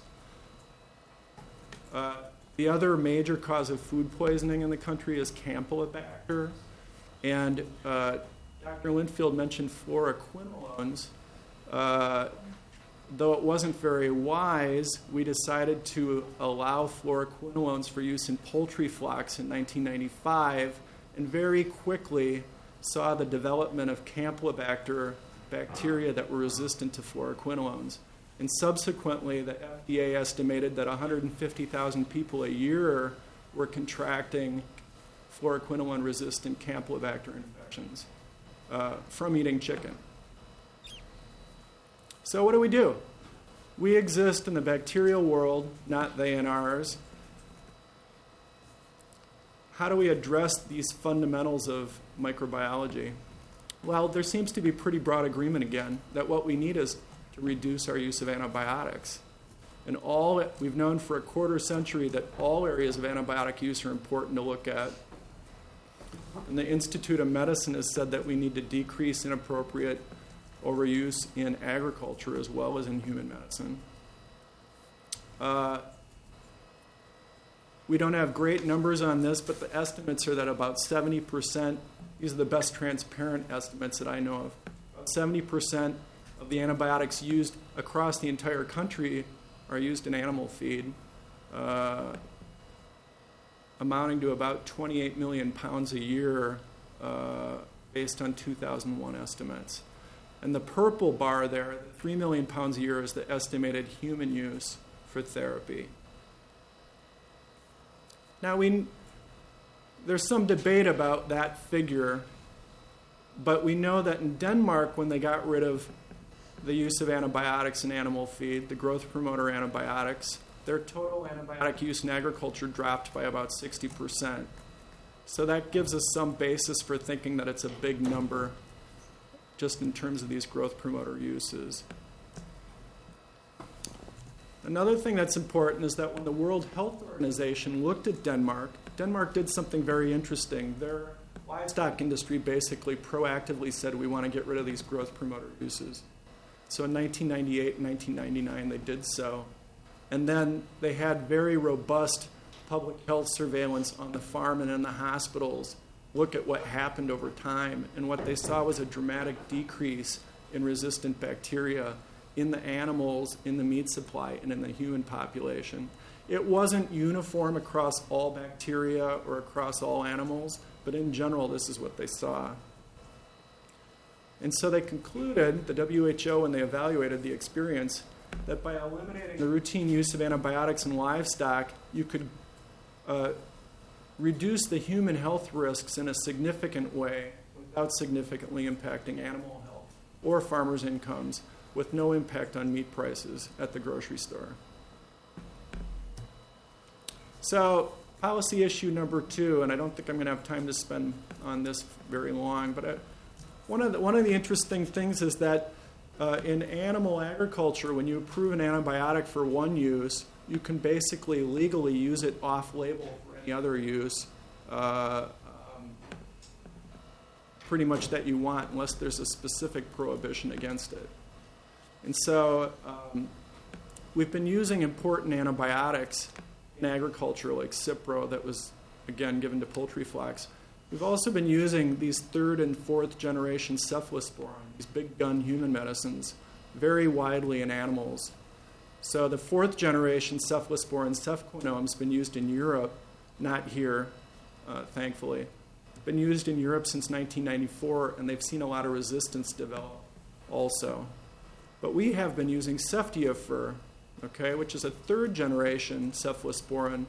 The other major cause of food poisoning in the country is Campylobacter. And Dr. Linfield mentioned fluoroquinolones. Though it wasn't very wise, we decided to allow fluoroquinolones for use in poultry flocks in 1995 and very quickly saw the development of Campylobacter bacteria that were resistant to fluoroquinolones. And subsequently, the FDA estimated that 150,000 people a year were contracting fluoroquinolone-resistant Campylobacter infections from eating chicken. So what do? We exist in the bacterial world, not they in ours. How do we address these fundamentals of microbiology? Well, there seems to be pretty broad agreement again that what we need is to reduce our use of antibiotics. And we've known for a quarter century that all areas of antibiotic use are important to look at. And the Institute of Medicine has said that we need to decrease inappropriate overuse in agriculture as well as in human medicine. We don't have great numbers on this, but the estimates are that about 70%, these are the best transparent estimates that I know of, about 70% of the antibiotics used across the entire country are used in animal feed, amounting to about 28 million pounds a year based on 2001 estimates. And the purple bar there, 3 million pounds a year, is the estimated human use for therapy. Now, there's some debate about that figure, but we know that in Denmark, when they got rid of the use of antibiotics in animal feed, the growth promoter antibiotics, their total antibiotic use in agriculture dropped by about 60%. So that gives us some basis for thinking that it's a big number just in terms of these growth promoter uses. Another thing that's important is that when the World Health Organization looked at Denmark did something very interesting. Their livestock industry basically proactively said, we want to get rid of these growth promoter uses. So in 1998 and 1999, they did so. And then they had very robust public health surveillance on the farm and in the hospitals, look at what happened over time. And what they saw was a dramatic decrease in resistant bacteria in the animals, in the meat supply, and in the human population. It wasn't uniform across all bacteria or across all animals, but in general, this is what they saw. And so they concluded, the WHO, when they evaluated the experience, that by eliminating the routine use of antibiotics in livestock, you could reduce the human health risks in a significant way without significantly impacting animal health or farmers' incomes, with no impact on meat prices at the grocery store. So, policy issue number 2, and I don't think I'm going to have time to spend on this very long, but one of the interesting things is that in animal agriculture, when you approve an antibiotic for one use, you can basically legally use it off-label for any other use, pretty much that you want, unless there's a specific prohibition against it. And so we've been using important antibiotics in agriculture, like Cipro, that was, again, given to poultry flocks. We've also been using these 3rd and 4th generation cephalosporin, these big gun human medicines, very widely in animals. So the 4th generation cephalosporin, cefquinone, has been used in Europe, not here, thankfully. Been used in Europe since 1994, and they've seen a lot of resistance develop also. But we have been using Ceftiofur, which is a 3rd generation cephalosporin.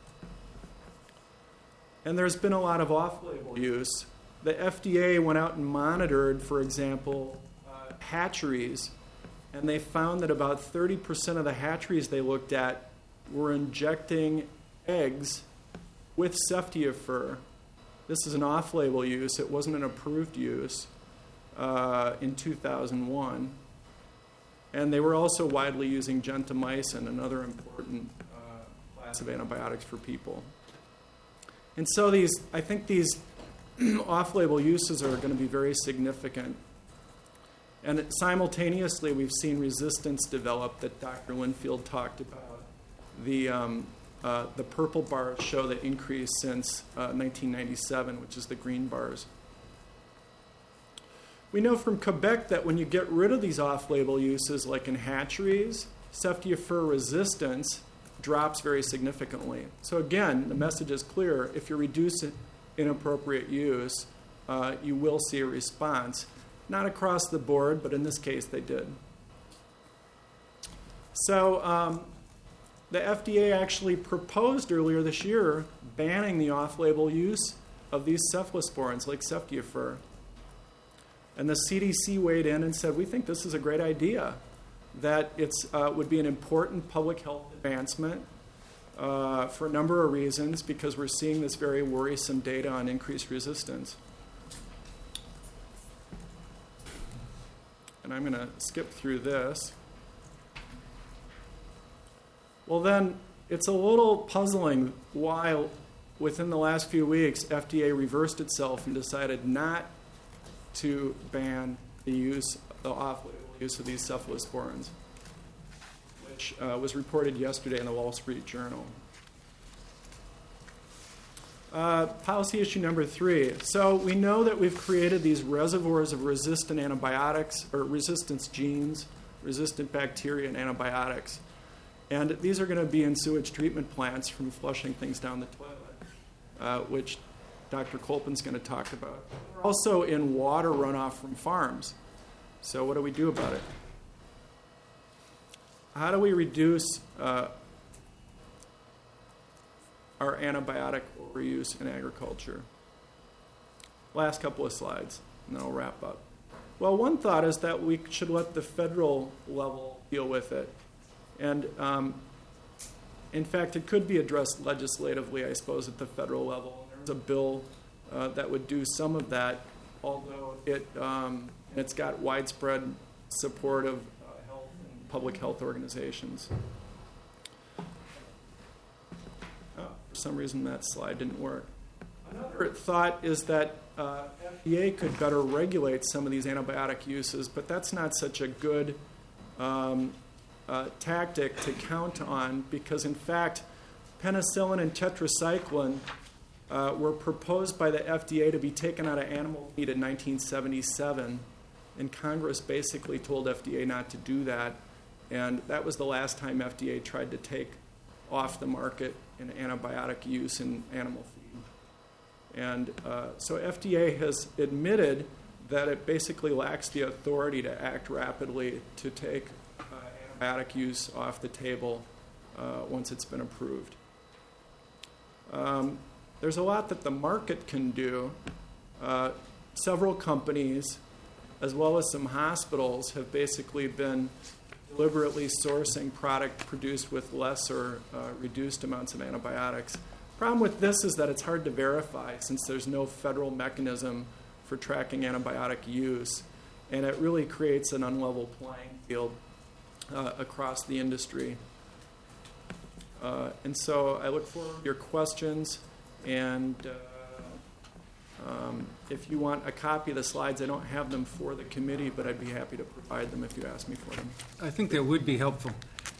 And there's been a lot of off-label use. The FDA went out and monitored, for example, hatcheries and they found that about 30% of the hatcheries they looked at were injecting eggs with ceftiofur. This is an off-label use. It wasn't an approved use in 2001. And they were also widely using gentamicin, another important class of antibiotics for people. And so I think these off-label uses are going to be very significant. And simultaneously, we've seen resistance develop that Dr. Linfield talked about. The purple bars show the increase since 1997, which is the green bars. We know from Quebec that when you get rid of these off-label uses, like in hatcheries, ceftiofur resistance drops very significantly. So again, the message is clear. If you reduce inappropriate use, you will see a response. Not across the board, but in this case they did. So the FDA actually proposed earlier this year banning the off-label use of these cephalosporins like ceftiofur. And the CDC weighed in and said, we think this is a great idea, that it would be an important public health advancement for a number of reasons, because we're seeing this very worrisome data on increased resistance. And I'm going to skip through this. Well, then, it's a little puzzling why, within the last few weeks, FDA reversed itself and decided not to ban the off-label use of these cephalosporins, which was reported yesterday in the Wall Street Journal. Policy issue number 3. So we know that we've created these reservoirs of resistant antibiotics, or resistance genes, resistant bacteria and antibiotics. And these are going to be in sewage treatment plants from flushing things down the toilet, which Dr. Kolpin's going to talk about. We're also in water runoff from farms. So what do we do about it? How do we reduce our antibiotic overuse in agriculture? Last couple of slides, and then I'll wrap up. Well, one thought is that we should let the federal level deal with it. And in fact, it could be addressed legislatively, I suppose, at the federal level. There's a bill that would do some of that, although it's got widespread support of health and public health organizations. For some reason, that slide didn't work. Another thought is that FDA could better regulate some of these antibiotic uses, but that's not such a good tactic to count on, because in fact, penicillin and tetracycline were proposed by the FDA to be taken out of animal feed in 1977, and Congress basically told FDA not to do that, and that was the last time FDA tried to take off the market an antibiotic use in animal feed. And so FDA has admitted that it basically lacks the authority to act rapidly to take antibiotic use off the table once it's been approved. There's a lot that the market can do. Several companies, as well as some hospitals, have basically been deliberately sourcing product produced with less or reduced amounts of antibiotics. Problem with this is that it's hard to verify, since there's no federal mechanism for tracking antibiotic use, and it really creates an unlevel playing field across the industry. And so I look forward to your questions, and if you want a copy of the slides, I don't have them for the committee, but I'd be happy to provide them if you ask me for them. I think that would be helpful.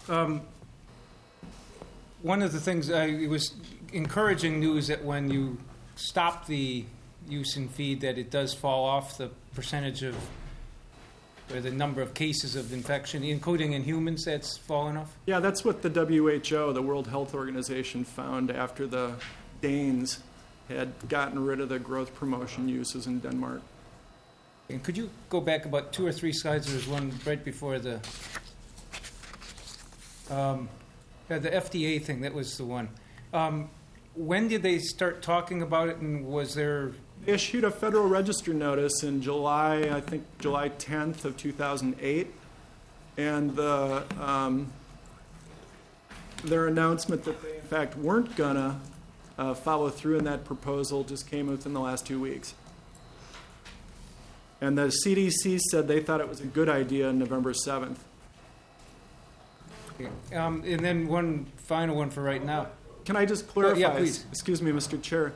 One of the things, it was encouraging news that when you stop the use in feed, that it does fall off the percentage of, or the number of cases of infection, including in humans, that's fallen off? Yeah, that's what the WHO, the World Health Organization, found after the Danes had gotten rid of the growth promotion uses in Denmark. And could you go back about 2 or 3 slides? There was one right before the FDA thing. That was the one. When did they start talking about it, and was there... They issued a Federal Register notice in July, I think July 10th of 2008, and their announcement that they in fact weren't gonna follow through in that proposal just came within the last 2 weeks. And the CDC said they thought it was a good idea on November 7th. And then one final one for right now. Can I just clarify? Yeah, please. Excuse me, Mr. Chair.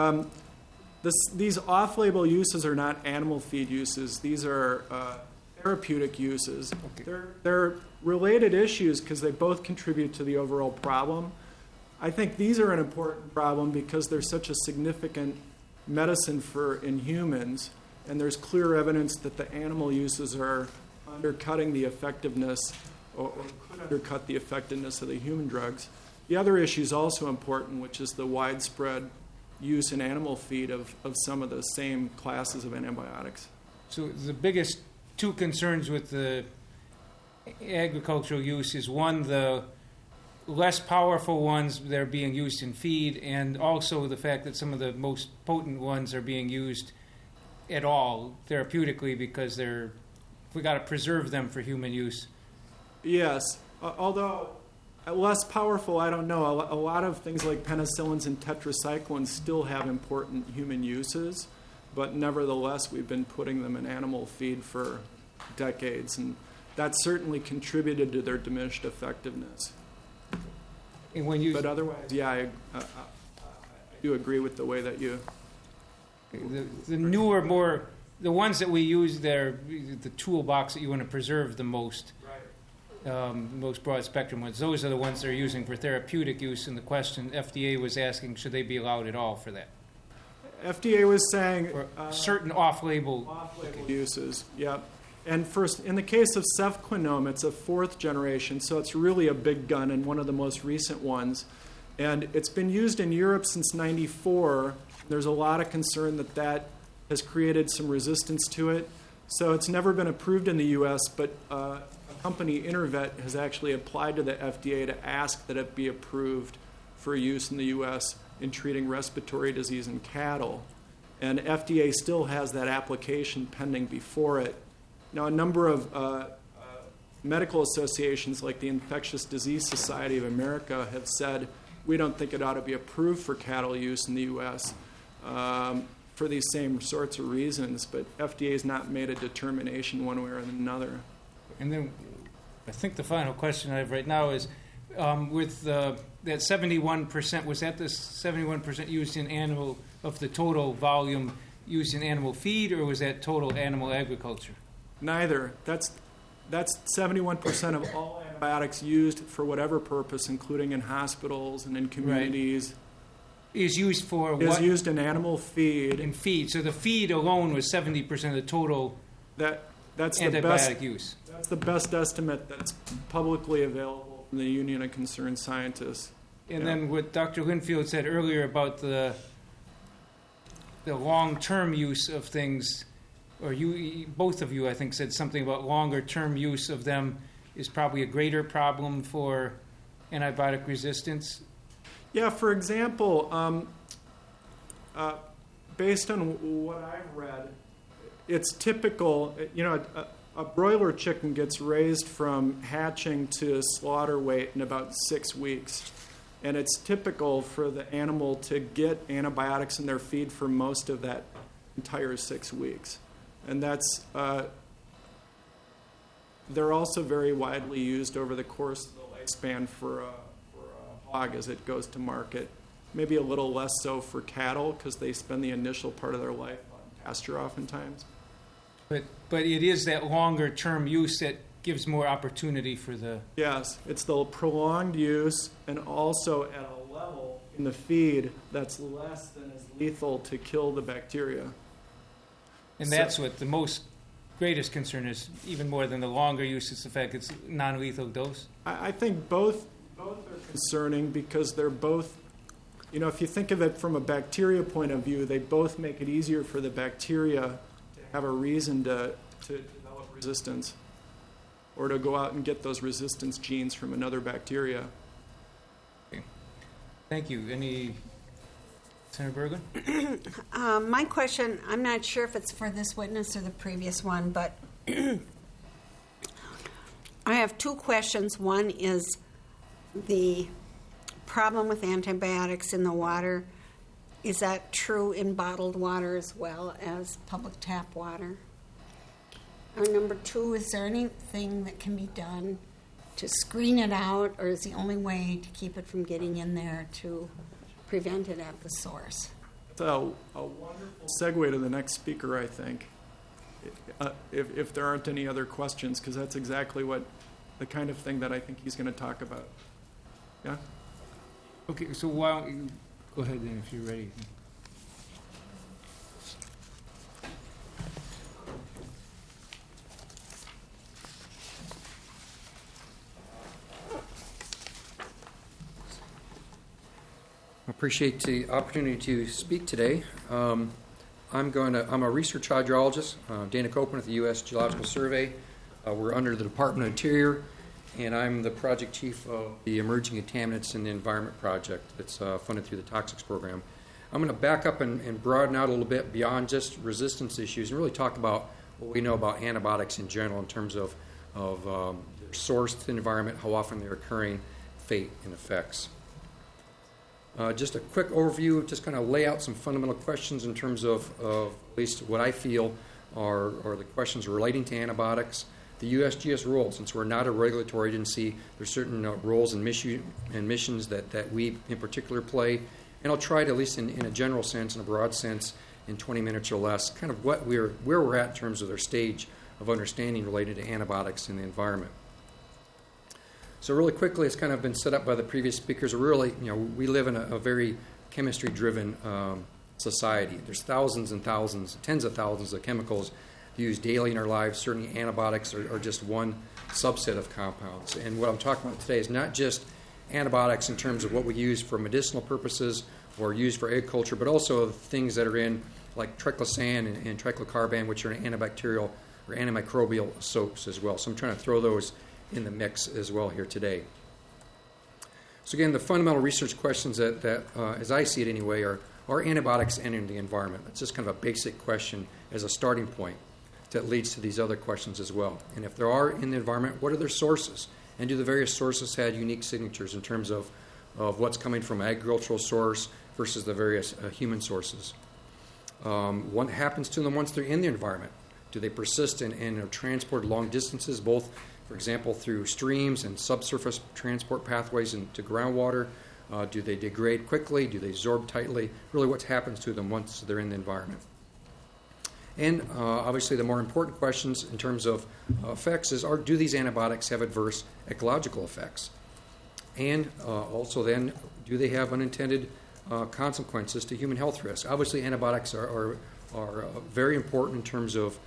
These off-label uses are not animal feed uses. These are therapeutic uses. Okay. They're related issues because they both contribute to the overall problem. I think these are an important problem because they're such a significant medicine in humans, and there's clear evidence that the animal uses are undercutting the effectiveness or could undercut the effectiveness of the human drugs. The other issue is also important, which is the widespread use in animal feed of some of the same classes of antibiotics. So the biggest two concerns with the agricultural use is, one, the less powerful ones that are being used in feed, and also the fact that some of the most potent ones are being used at all therapeutically because we got to preserve them for human use. Yes, although less powerful, I don't know. A lot of things like penicillins and tetracyclines still have important human uses, but nevertheless, we've been putting them in animal feed for decades, and that certainly contributed to their diminished effectiveness. And when you But otherwise, yeah, I do agree with the way that you... the newer, the ones that we use, they're the toolbox that you want to preserve the most. Most broad spectrum ones. Those are the ones they're using for therapeutic use, and the question FDA was asking, should they be allowed at all for that? FDA was saying... For certain off-label uses, yeah. And first, in the case of cefquinome, it's a fourth generation, so it's really a big gun and one of the most recent ones. And it's been used in Europe since '94. There's a lot of concern that has created some resistance to it. So it's never been approved in the U.S., but a company, Intervet, has actually applied to the FDA to ask that it be approved for use in the U.S. in treating respiratory disease in cattle. And FDA still has that application pending before it. Now, a number of medical associations like the Infectious Disease Society of America have said, we don't think it ought to be approved for cattle use in the U.S. For these same sorts of reasons, but FDA has not made a determination one way or another. And then I think the final question I have right now is, with that 71%, was that the 71% used in animal, of the total volume used in animal feed, or was that total animal agriculture? Neither. That's 71% of all antibiotics used for whatever purpose, including in hospitals and in communities. Right. Is used for what? Is used in animal feed. In feed. So the feed alone was 70% of the total that's antibiotic the best use. That's the best estimate that's publicly available from the Union of Concerned Scientists. And then what Dr. Linfield said earlier about the long-term use of things, or both of you, I think, said something about longer-term use of them is probably a greater problem for antibiotic resistance. Yeah, for example, based on what I've read, it's typical, a broiler chicken gets raised from hatching to slaughter weight in about 6 weeks. And it's typical for the animal to get antibiotics in their feed for most of that entire 6 weeks. And that's, they're also very widely used over the course of the lifespan for a hog as it goes to market. Maybe a little less so for cattle because they spend the initial part of their life on pasture oftentimes. But it is that longer term use that gives more opportunity for the... Yes, it's the prolonged use and also at a level in the feed that's less than is lethal to kill the bacteria. And that's what the greatest concern is, even more than the longer use, is the fact it's non-lethal dose? I think both are concerning because they're both, if you think of it from a bacteria point of view, they both make it easier for the bacteria to have a reason to develop resistance or to go out and get those resistance genes from another bacteria. Okay. Thank you. Senator Berglund? My question, I'm not sure if it's for this witness or the previous one, but I have two questions. One is the problem with antibiotics in the water. Is that true in bottled water as well as public tap water? And number two, is there anything that can be done to screen it out, or is the only way to keep it from getting in there to prevent it at the source? It's a wonderful segue to the next speaker, I think, if there aren't any other questions, because that's exactly what the kind of thing that I think he's going to talk about. Yeah? Okay, so why don't you go ahead then if you're ready. I appreciate the opportunity to speak today. I'm a research hydrologist, Dana Copeland at the U.S. Geological Survey. We're under the Department of Interior, and I'm the project chief of the Emerging Contaminants in the Environment project that's funded through the Toxics program. I'm going to back up and broaden out a little bit beyond just resistance issues and really talk about what we know about antibiotics in general in terms of their source to the environment, how often they're occurring, fate, and effects. Just a quick overview, just kind of lay out some fundamental questions in terms of at least what I feel are the questions relating to antibiotics. The USGS rules, since we're not a regulatory agency, there's certain roles and missions that we in particular play. And I'll try to, at least in a general sense, in a broad sense, in 20 minutes or less, kind of where we're at in terms of their stage of understanding related to antibiotics in the environment. So really quickly, it's kind of been set up by the previous speakers. Really, we live in a very chemistry-driven society. There's thousands and thousands, tens of thousands of chemicals used daily in our lives. Certainly, antibiotics are just one subset of compounds. And what I'm talking about today is not just antibiotics in terms of what we use for medicinal purposes or use for agriculture, but also things that are in like triclosan and triclocarban, which are antibacterial or antimicrobial soaps as well. So I'm trying to throw those in the mix as well here today. So again, the fundamental research questions that as I see it anyway, are antibiotics entering the environment? It's just kind of a basic question as a starting point that leads to these other questions as well. And if there are in the environment, what are their sources? And do the various sources have unique signatures in terms of what's coming from an agricultural source versus the various human sources? What happens to them once they're in the environment? Do they persist and are transported long distances, both, for example, through streams and subsurface transport pathways into groundwater? Do they degrade quickly? Do they absorb tightly? Really, what happens to them once they're in the environment? And obviously, the more important questions in terms of effects is, do these antibiotics have adverse ecological effects? And also then, do they have unintended consequences to human health risks? Obviously, antibiotics are very important in terms of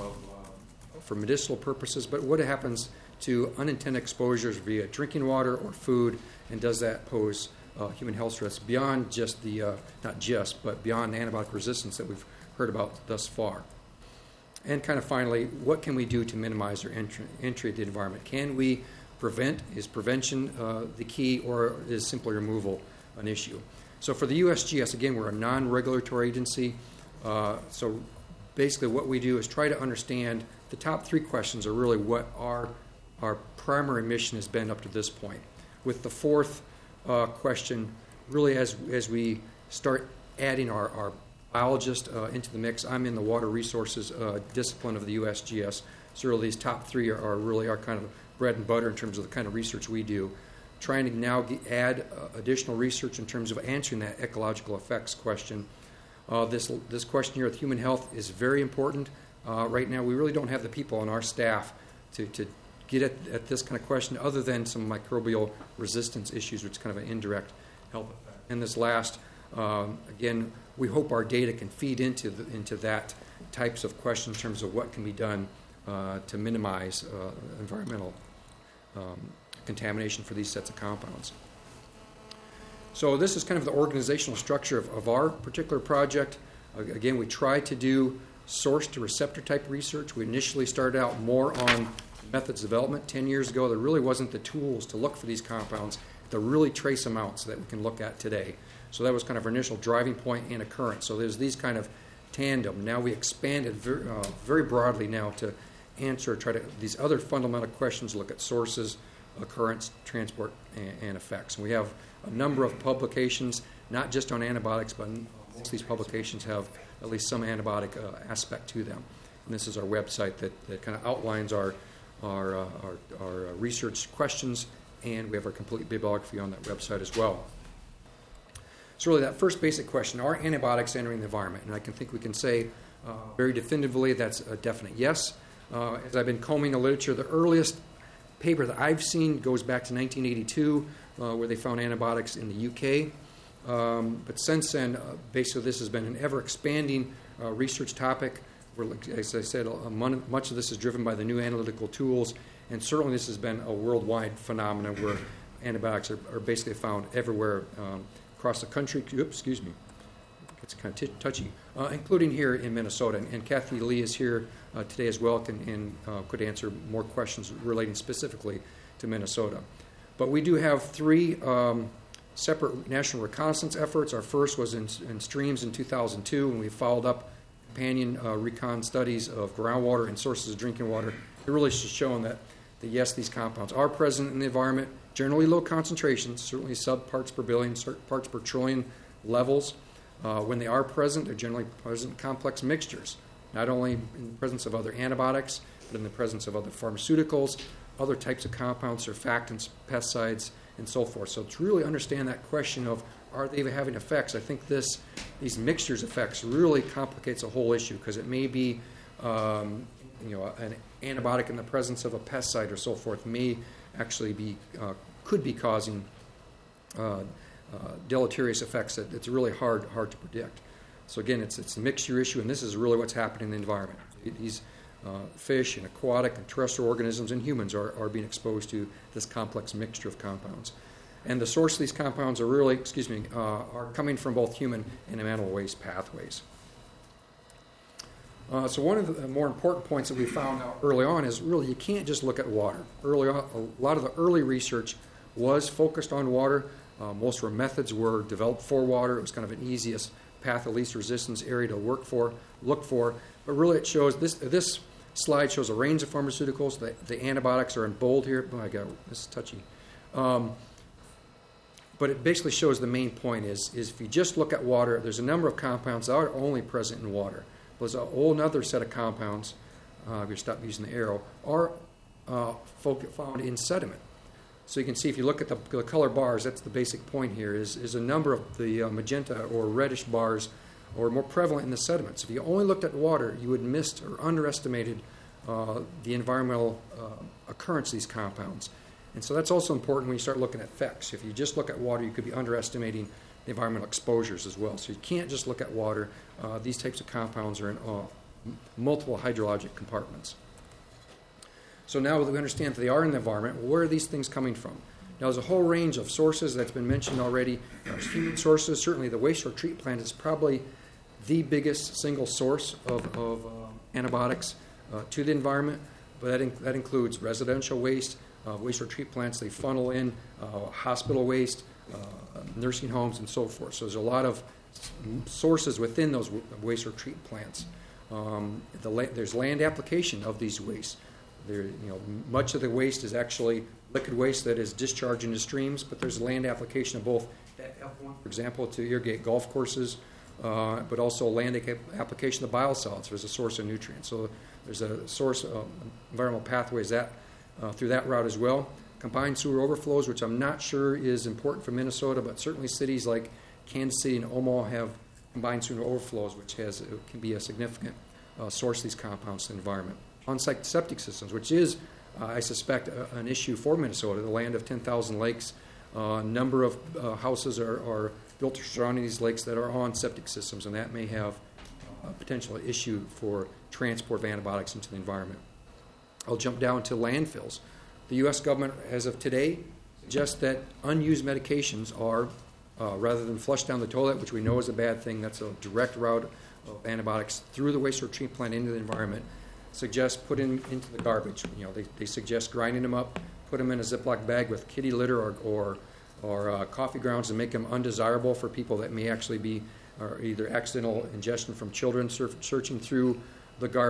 for medicinal purposes, but what happens to unintended exposures via drinking water or food, and does that pose human health risks beyond just but beyond antibiotic resistance that we've heard about thus far? And kind of finally, what can we do to minimize their entry to the environment? Can we prevent? Is prevention the key, or is simply removal an issue? So for the USGS, again, we're a non-regulatory agency. So basically what we do is try to understand the top three questions are really what our primary mission has been up to this point. With the fourth question, really as we start adding our biologist into the mix, I'm in the water resources discipline of the USGS. So really these top three are really our kind of bread and butter in terms of the kind of research we do. Trying to now add additional research in terms of answering that ecological effects question. This question here with human health is very important. Right now, we really don't have the people on our staff to get at this kind of question, other than some microbial resistance issues, which is kind of an indirect health effect. And this last, again, we hope our data can feed into that types of questions in terms of what can be done to minimize environmental contamination for these sets of compounds. So this is kind of the organizational structure of our particular project. Again, we try to do source to receptor type research. We initially started out more on methods development. 10 years ago, there really wasn't the tools to look for these compounds, the really trace amounts that we can look at today. So that was kind of our initial driving point and occurrence. So there's these kind of tandem. Now we expanded very broadly now to answer these other fundamental questions, look at sources, occurrence, transport, and effects. And we have a number of publications, not just on antibiotics, but most of these publications have at least some antibiotic aspect to them. And this is our website that kind of outlines our research questions, and we have our complete bibliography on that website as well. So really that first basic question, are antibiotics entering the environment? And I think we can say very definitively that's a definite yes. As I've been combing the literature, the earliest paper that I've seen goes back to 1982, where they found antibiotics in the UK. But since then, basically this has been an ever-expanding research topic. As I said, much of this is driven by the new analytical tools, and certainly this has been a worldwide phenomenon where antibiotics are basically found everywhere across the country. Oops, excuse me. It's kind of touchy, including here in Minnesota. And Kathy Lee is here today as well and could answer more questions relating specifically to Minnesota. But we do have three separate national reconnaissance efforts. Our first was in streams in 2002, and we followed up companion recon studies of groundwater and sources of drinking water. It really has shown that yes, these compounds are present in the environment, generally low concentrations, certainly sub-parts per billion, parts per trillion levels. When they are present, they're generally present in complex mixtures, not only in the presence of other antibiotics, but in the presence of other pharmaceuticals, other types of compounds, surfactants, pesticides, and so forth. So to really understand that question of are they having effects, I think these mixtures effects really complicates the whole issue, because it may be an antibiotic in the presence of a pesticide or so forth may actually could be causing deleterious effects that it's really hard to predict. So again, it's a mixture issue, and this is really what's happening in the environment. These fish and aquatic and terrestrial organisms and humans are being exposed to this complex mixture of compounds. And the source of these compounds are really, are coming from both human and animal waste pathways. So one of the more important points that we found out early on is really you can't just look at water. Early on, a lot of the early research was focused on water. Most of our methods were developed for water. It was kind of an easiest path of least resistance area to look for. But really it shows, this slide shows a range of pharmaceuticals. The antibiotics are in bold here. Oh my God, this is touchy. But it basically shows the main point is if you just look at water, there's a number of compounds that are only present in water. There's a whole other set of compounds, if you stop using the arrow, are found in sediment. So you can see if you look at the color bars, that's the basic point here, is a number of the magenta or reddish bars are more prevalent in the sediments. If you only looked at water, you would miss or underestimated the environmental occurrence of these compounds. And so that's also important when you start looking at effects. If you just look at water, you could be underestimating the environmental exposures as well. So you can't just look at water. These types of compounds are in multiple hydrologic compartments. So now that we understand that they are in the environment, where are these things coming from? Now, there's a whole range of sources that's been mentioned already. There's human sources. Certainly the wastewater treatment plant is probably the biggest single source of antibiotics to the environment, but that includes residential waste, wastewater treatment plants. They funnel in hospital waste, nursing homes, and so forth. So there's a lot of sources within those wastewater treatment plants. There's land application of these wastes. Much of the waste is actually liquid waste that is discharged into streams, but there's land application of both F1, for example, to irrigate golf courses, but also land application of biosolids as a source of nutrients. So there's a source of environmental pathways through that route as well. Combined sewer overflows, which I'm not sure is important for Minnesota, but certainly cities like Kansas City and Omaha have combined sewer overflows, which can be a significant source of these compounds in the environment. On-site septic systems, which is, I suspect, an issue for Minnesota, the land of 10,000 lakes. A number of houses are built surrounding these lakes that are on septic systems, and that may have a potential issue for transport of antibiotics into the environment. I'll jump down to landfills. The U.S. government, as of today, suggests that unused medications are, rather than flushed down the toilet, which we know is a bad thing, that's a direct route of antibiotics through the wastewater treatment plant into the environment, suggest put into the garbage. They suggest grinding them up, put them in a Ziploc bag with kitty litter or coffee grounds and make them undesirable for people that may actually be either accidental ingestion from children searching through the garbage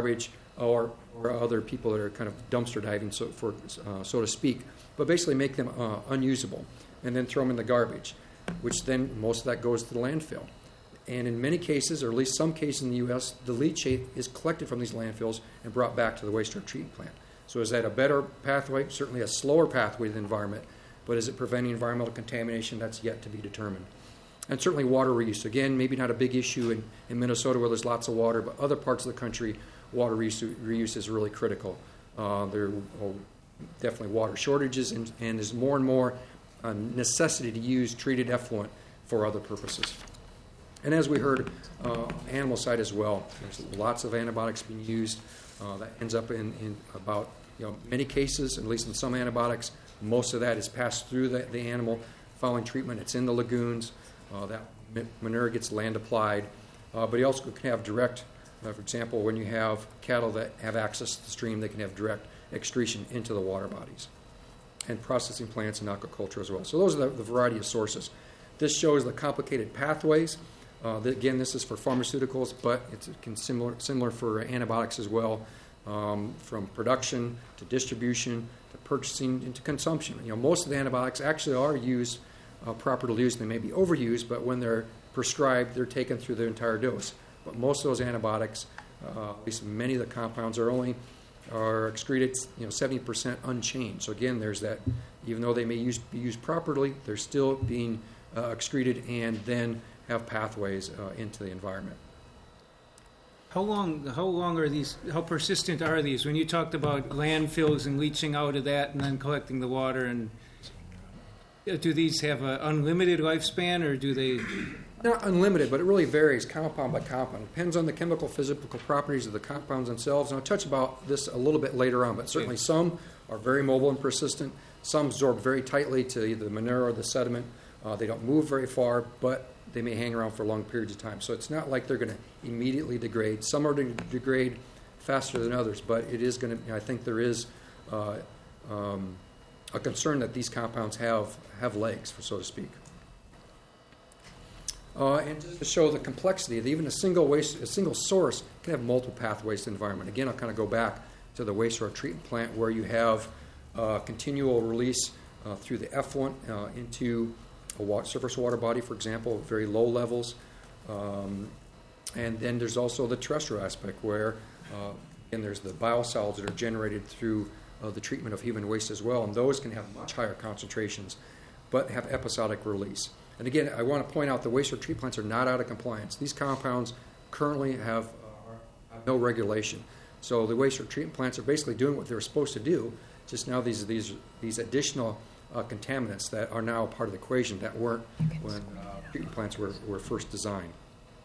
or other people that are kind of dumpster diving, so to speak, but basically make them unusable and then throw them in the garbage, which then most of that goes to the landfill. And in many cases, or at least some cases in the U.S., the leachate is collected from these landfills and brought back to the wastewater treatment plant. So is that a better pathway? Certainly a slower pathway to the environment, but is it preventing environmental contamination? That's yet to be determined. And certainly water reuse. Again, maybe not a big issue in Minnesota where there's lots of water, but other parts of the country, water reuse is really critical. There are definitely water shortages, and there's more and more necessity to use treated effluent for other purposes. And as we heard, animal side as well. There's lots of antibiotics being used. That ends up in about, many cases, at least in some antibiotics, most of that is passed through the animal following treatment. It's in the lagoons. That manure gets land applied. But you also can have direct, for example, when you have cattle that have access to the stream, they can have direct excretion into the water bodies. And processing plants and aquaculture as well. So those are the variety of sources. This shows the complicated pathways. Again, this is for pharmaceuticals, but it's similar for antibiotics as well, from production to distribution to purchasing into consumption. Most of the antibiotics actually are used, properly used. They may be overused, but when they're prescribed, they're taken through their entire dose. But most of those antibiotics, at least many of the compounds, are excreted 70% unchanged. So again, there's that. Even though they may be used properly, they're still being excreted and then have pathways into the environment. How long are these? How persistent are these? When you talked about landfills and leaching out of that and then collecting the water, and do these have an unlimited lifespan, or do they? Not unlimited, but it really varies compound by compound. It depends on the chemical, physical properties of the compounds themselves. And I'll touch about this a little bit later on, but certainly some are very mobile and persistent. Some absorb very tightly to either the manure or the sediment. They don't move very far, but they may hang around for long periods of time. So it's not like they're going to immediately degrade. Some are going to degrade faster than others, but it is going to. I think there is a concern that these compounds have legs, so to speak. And just to show the complexity, that even a single source can have multiple pathways to the environment. Again, I'll kind of go back to the wastewater treatment plant where you have continual release through the effluent into a surface water body, for example, at very low levels. And then there's also the terrestrial aspect where, and there's the biosolids that are generated through the treatment of human waste as well, and those can have much higher concentrations, but have episodic release. And again, I want to point out the wastewater treatment plants are not out of compliance. These compounds currently have no regulation. So the wastewater treatment plants are basically doing what they're supposed to do, just now these additional contaminants that are now part of the equation that weren't when treatment plants were first designed.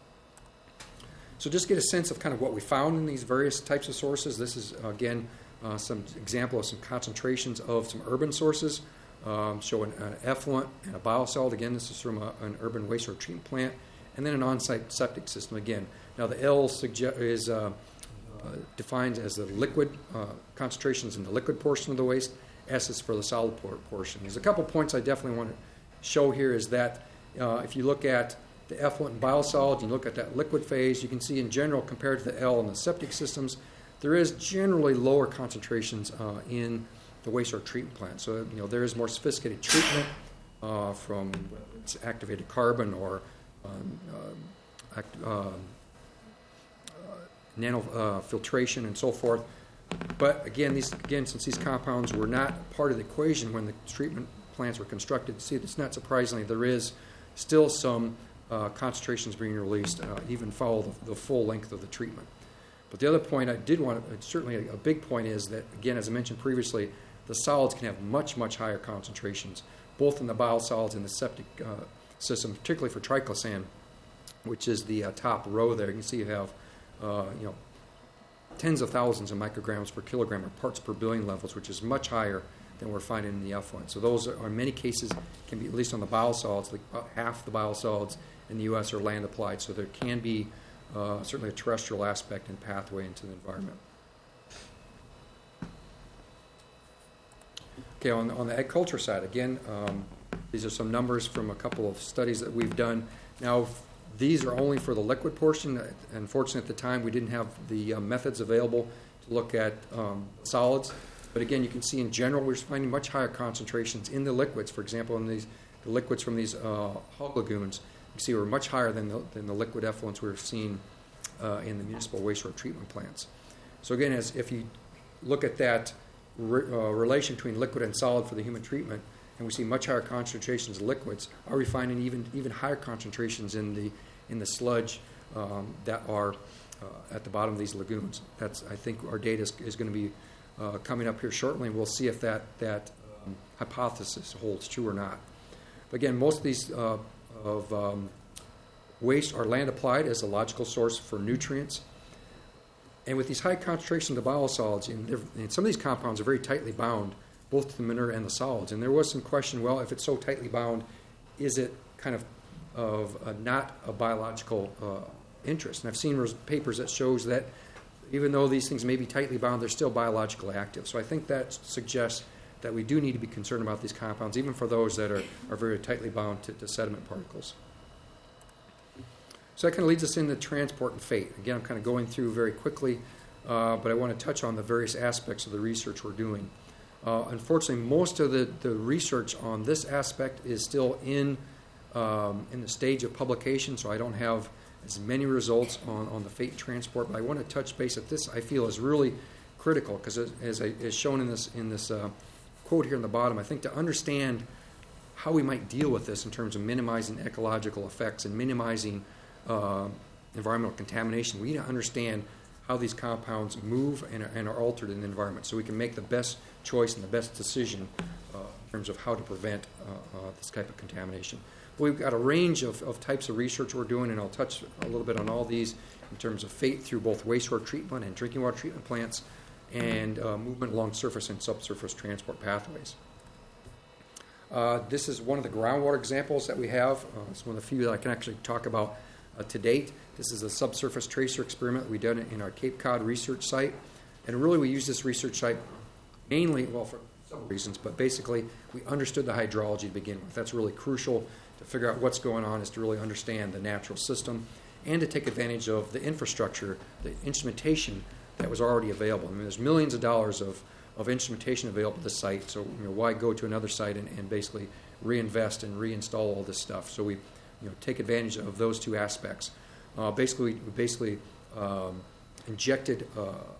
So just get a sense of kind of what we found in these various types of sources. This is, again, some example of some concentrations of some urban sources, showing an effluent and a biosolid. Again, this is from an urban wastewater treatment plant, and then an on-site septic system. Again, now the L is defined as the liquid concentrations in the liquid portion of the waste. S is for the solid portion. There's a couple points I definitely want to show here is that if you look at the effluent and biosolids, you look at that liquid phase, you can see in general compared to the L in the septic systems, there is generally lower concentrations in the wastewater treatment plant. So there is more sophisticated treatment from it's activated carbon or nanofiltration and so forth. But again, since these compounds were not part of the equation when the treatment plants were constructed, it's not surprisingly there is still some concentrations being released, even follow the full length of the treatment. But the other point I did want to, certainly a big point is that, again, as I mentioned previously, the solids can have much, much higher concentrations, both in the biosolids and the septic system, particularly for triclosan, which is the top row there. You can see you have, tens of thousands of micrograms per kilogram or parts per billion levels, which is much higher than we're finding in the effluent. So those are in many cases can be, at least on the biosolids, like about half the biosolids in the U.S. are land applied. So there can be certainly a terrestrial aspect and pathway into the environment. Okay, on the agriculture side, again, these are some numbers from a couple of studies that we've done. Now, these are only for the liquid portion. Unfortunately, at the time, we didn't have the methods available look at solids. But again, you can see in general we're finding much higher concentrations in the liquids. For example, in the liquids from these hog lagoons, you see we're much higher than the liquid effluents we're seeing in the municipal wastewater treatment plants. So again, if you look at that relation between liquid and solid for the human treatment, and we see much higher concentrations of liquids, are we finding even higher concentrations in the sludge that are at the bottom of these lagoons? I think our data is going to be coming up here shortly, and we'll see if that hypothesis holds true or not. But again, most of these waste are land applied as a logical source for nutrients. And with these high concentrations of biosolids, and some of these compounds are very tightly bound, both to the manure and the solids. And there was some question, well, if it's so tightly bound, is it kind of not a biological interest? And I've seen papers that shows that even though these things may be tightly bound, they're still biologically active. So I think that suggests that we do need to be concerned about these compounds, even for those that are very tightly bound to sediment particles. So that kind of leads us into transport and fate. Again, I'm kind of going through very quickly, but I want to touch on the various aspects of the research we're doing. Unfortunately, most of the research on this aspect is still in the stage of publication, so I don't have as many results on the fate transport. But I want to touch base at this. I feel is really critical because, as shown in this quote here in the bottom, I think to understand how we might deal with this in terms of minimizing ecological effects and minimizing environmental contamination, we need to understand how these compounds move and are altered in the environment so we can make the best choice and the best decision in terms of how to prevent this type of contamination. But we've got a range of types of research we're doing, and I'll touch a little bit on all these in terms of fate through both wastewater treatment and drinking water treatment plants and movement along surface and subsurface transport pathways. This is one of the groundwater examples that we have. It's one of the few that I can actually talk about to date. This is a subsurface tracer experiment we did in our Cape Cod research site. And really we use this research site mainly, well, for several reasons, but basically we understood the hydrology to begin with. That's really crucial to figure out what's going on, is to really understand the natural system and to take advantage of the infrastructure, the instrumentation that was already available. I mean, there's millions of dollars of instrumentation available at this site, so why go to another site and basically reinvest and reinstall all this stuff? So we take advantage of those two aspects. We injected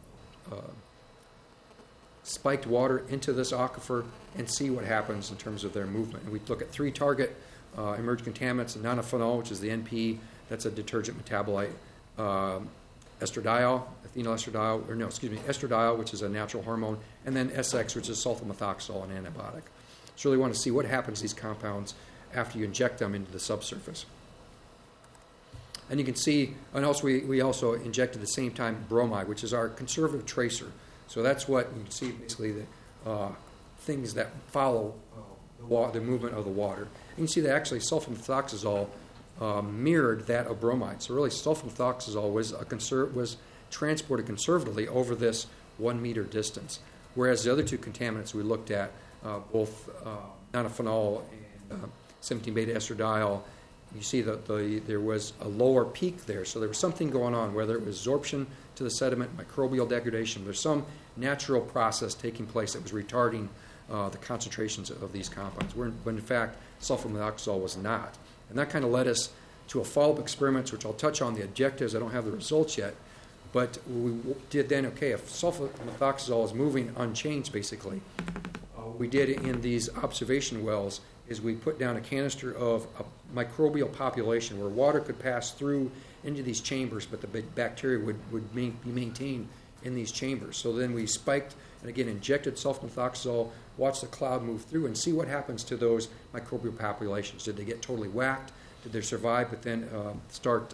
spiked water into this aquifer and see what happens in terms of their movement. And we look at 3 target emerging contaminants: nonylphenol, which is the NP, that's a detergent metabolite; estradiol, estradiol, which is a natural hormone; and then SX, which is sulfamethoxazole, an antibiotic. So really want to see what happens to these compounds after you inject them into the subsurface. And you can see, and also we also injected at the same time bromide, which is our conservative tracer. So that's what you can see, basically the things that follow the movement of the water. And you can see that actually sulfamethoxazole mirrored that of bromide. So really sulfamethoxazole was transported conservatively over this 1 meter distance, whereas the other 2 contaminants we looked at, both nonylphenol and 17-beta estradiol, you see that there was a lower peak there. So there was something going on, whether it was absorption to the sediment, microbial degradation. There's some natural process taking place that was retarding the concentrations of these compounds, when in fact sulfamethoxazole was not. And that kind of led us to a follow-up experiments, which I'll touch on the objectives. I don't have the results yet. But we did then, if sulfamethoxazole is moving unchanged, basically, we did in these observation wells is we put down a canister of a microbial population where water could pass through into these chambers, but the bacteria would be maintained in these chambers. So then we spiked and again injected sulfamethoxazole, watched the cloud move through, and see what happens to those microbial populations. Did they get totally whacked? Did they survive, but then start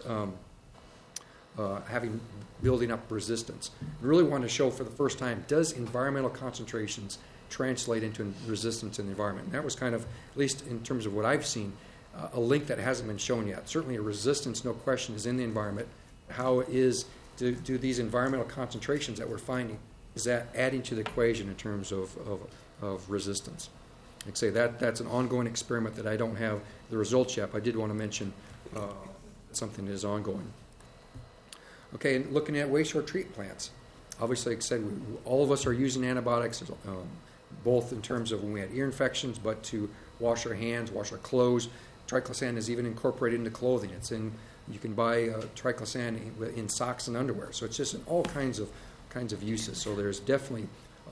building up resistance? We really want to show for the first time, does environmental concentrations translate into resistance in the environment? And that was kind of, at least in terms of what I've seen, a link that hasn't been shown yet. Certainly a resistance, no question, is in the environment. How do these environmental concentrations that we're finding, is that adding to the equation in terms of resistance? Like I say, that's an ongoing experiment that I don't have the results yet, but I did want to mention something that is ongoing. Okay, and looking at wastewater treatment plants. Obviously, like I said, all of us are using antibiotics, both in terms of when we had ear infections, but to wash our hands, wash our clothes. Triclosan is even incorporated into clothing. You can buy triclosan in socks and underwear. So it's just in all kinds of uses. So there's definitely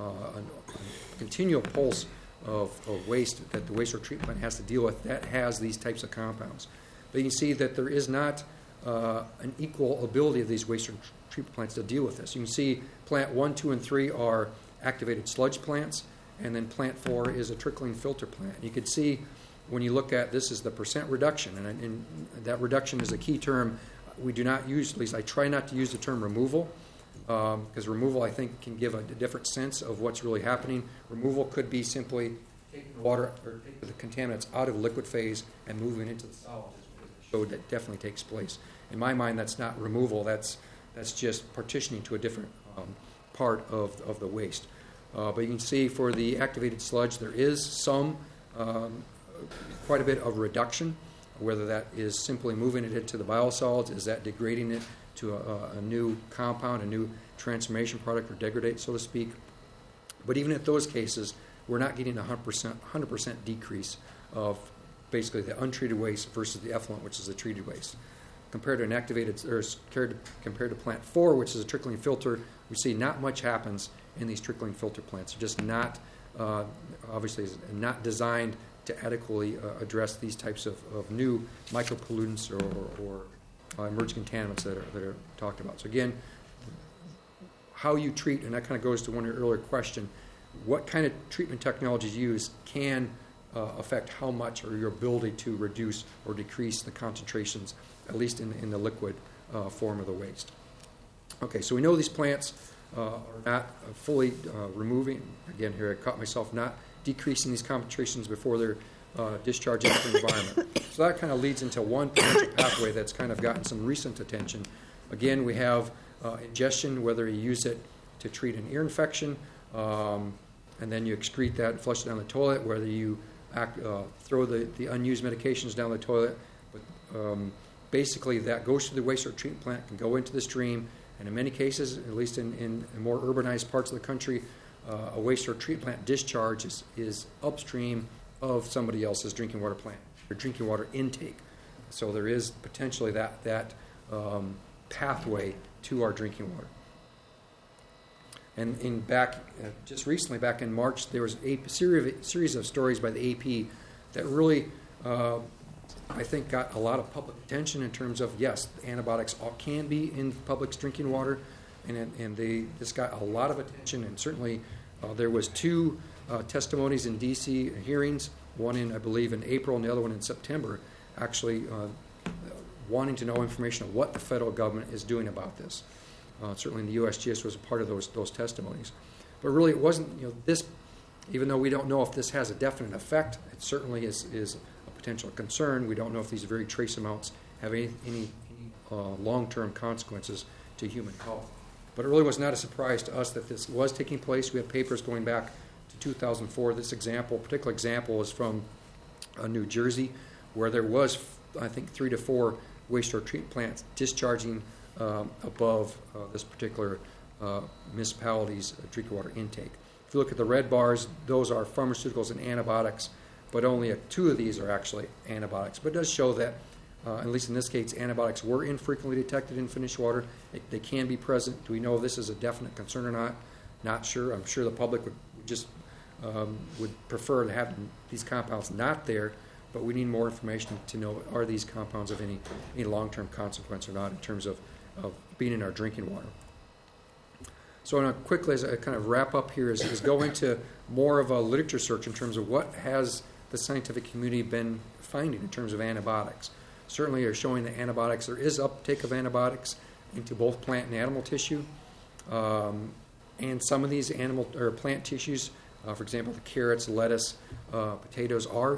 a continual pulse of waste that the wastewater treatment plant has to deal with that has these types of compounds. But you can see that there is not an equal ability of these wastewater treatment plants to deal with this. You can see plant 1, 2, and 3 are activated sludge plants, and then plant 4 is a trickling filter plant. You can see when you look at this is the percent reduction, and that reduction is a key term. We do not use, at least I try not to use the term removal, because removal, I think, can give a different sense of what's really happening. Removal could be simply taking the water or taking the contaminants out of liquid phase and moving into the solid. So that definitely takes place. In my mind, that's not removal. That's just partitioning to a different part of the waste. But you can see for the activated sludge, there is some quite a bit of reduction. Whether that is simply moving it into the biosolids, is that degrading it to a new compound, a new transformation product, or degradate, so to speak. But even at those cases, we're not getting a 100% decrease of basically the untreated waste versus the effluent, which is the treated waste. Compared to an activated, or compared to plant 4, which is a trickling filter, we see not much happens in these trickling filter plants. They're just not, obviously, not designed to adequately address these types of new micropollutants or emerging contaminants that are talked about. So again, how you treat, and that kind of goes to one of your earlier question, what kind of treatment technologies you use can affect how much or your ability to reduce or decrease the concentrations, at least in the liquid form of the waste. Okay, so we know these plants are not fully removing, again here I caught myself, not decreasing these concentrations before they're discharged into the environment. So that kind of leads into one potential pathway that's kind of gotten some recent attention. Again, we have ingestion, whether you use it to treat an ear infection, and then you excrete that and flush it down the toilet, whether you throw the unused medications down the toilet. But basically, that goes to the wastewater treatment plant, can go into the stream, and in many cases, at least in more urbanized parts of the country, a wastewater treatment plant discharge is upstream of somebody else's drinking water plant, or drinking water intake. So there is potentially that pathway to our drinking water. And just recently, back in March, there was a series of stories by the AP that really, I think, got a lot of public attention in terms of, yes, antibiotics can be in public's drinking water, and this got a lot of attention. And certainly, there was 2 testimonies in D.C. hearings, one I believe, in April, and the other one in September, actually wanting to know information on what the federal government is doing about this. Certainly, the USGS was a part of those testimonies. But really, it wasn't, this, even though we don't know if this has a definite effect, it certainly is a potential concern. We don't know if these very trace amounts have any long-term consequences to human health. But it really was not a surprise to us that this was taking place. We have papers going back to 2004. This particular example is from New Jersey, where there was, I think, 3 to 4 wastewater treatment plants discharging above this particular municipality's drinking water intake. If you look at the red bars, those are pharmaceuticals and antibiotics, but only 2 of these are actually antibiotics. But it does show that, at least in this case, antibiotics were infrequently detected in finished water. They can be present. Do we know if this is a definite concern or not? Not sure. I'm sure the public would prefer to have these compounds not there, but we need more information to know, are these compounds of any long-term consequence or not in terms of being in our drinking water. So I want to quickly, as I kind of wrap up here, is go into more of a literature search in terms of what has the scientific community been finding in terms of antibiotics. Certainly are showing that antibiotics, there is uptake of antibiotics into both plant and animal tissue. And some of these animal or plant tissues, for example, the carrots, lettuce, potatoes are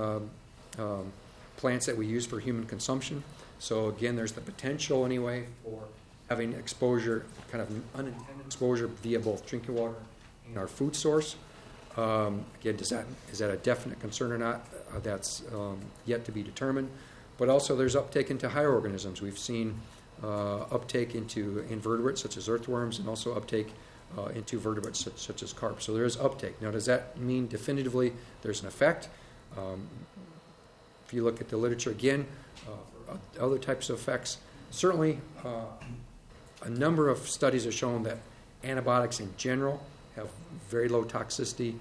plants that we use for human consumption. So again, there's the potential anyway for having exposure, kind of unintended exposure via both drinking water and our food source. Again, is that a definite concern or not? That's yet to be determined. But also there's uptake into higher organisms. We've seen uptake into invertebrates such as earthworms, and also uptake into vertebrates such as carp. So there is uptake. Now, does that mean definitively there's an effect? If you look at the literature again, other types of effects, certainly a number of studies have shown that antibiotics in general have very low toxicity.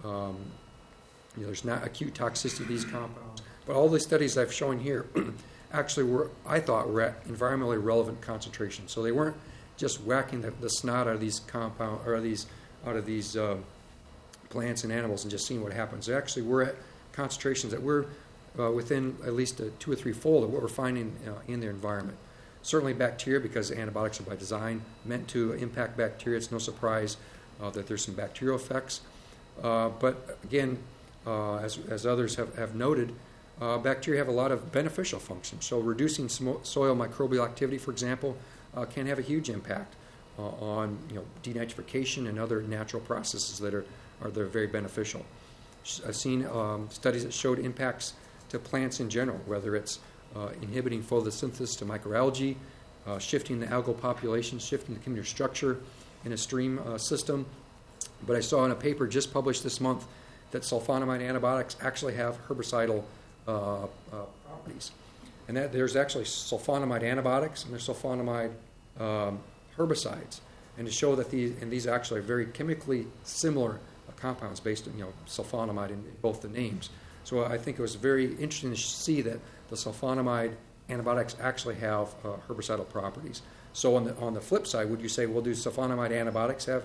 There's not acute toxicity of these compounds. But all the studies I've shown here actually were at environmentally relevant concentrations. So they weren't just whacking the snot out of these compounds or out of these plants and animals and just seeing what happens. They actually were at concentrations that were within at least 2 or 3 fold of what we're finding in their environment. Certainly bacteria, because antibiotics are by design meant to impact bacteria. It's no surprise that there's some bacterial effects. But again, as others have noted, bacteria have a lot of beneficial functions. So reducing soil microbial activity, for example, can have a huge impact on denitrification and other natural processes that are very beneficial. I've seen studies that showed impacts to plants in general, whether it's inhibiting photosynthesis to microalgae, shifting the algal population, shifting the community structure in a stream system. But I saw in a paper just published this month that sulfonamide antibiotics actually have herbicidal properties. And that there's actually sulfonamide antibiotics and there's sulfonamide herbicides. And to show that these actually are very chemically similar compounds based on sulfonamide in both the names. So I think it was very interesting to see that the sulfonamide antibiotics actually have herbicidal properties. So on the flip side, would you say, well, do sulfonamide antibiotics have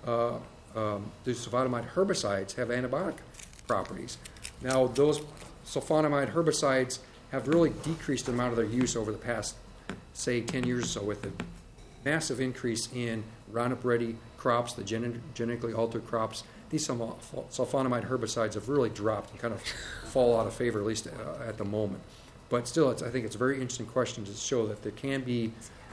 do sulfonamide herbicides have antibiotic properties? Now, those sulfonamide herbicides have really decreased the amount of their use over the past, say, 10 years or so, with a massive increase in Roundup-ready crops, the genetically altered crops. These sulfonamide herbicides have really dropped and kind of fall out of favor, at least at the moment. But still, I think it's a very interesting question to show that there can be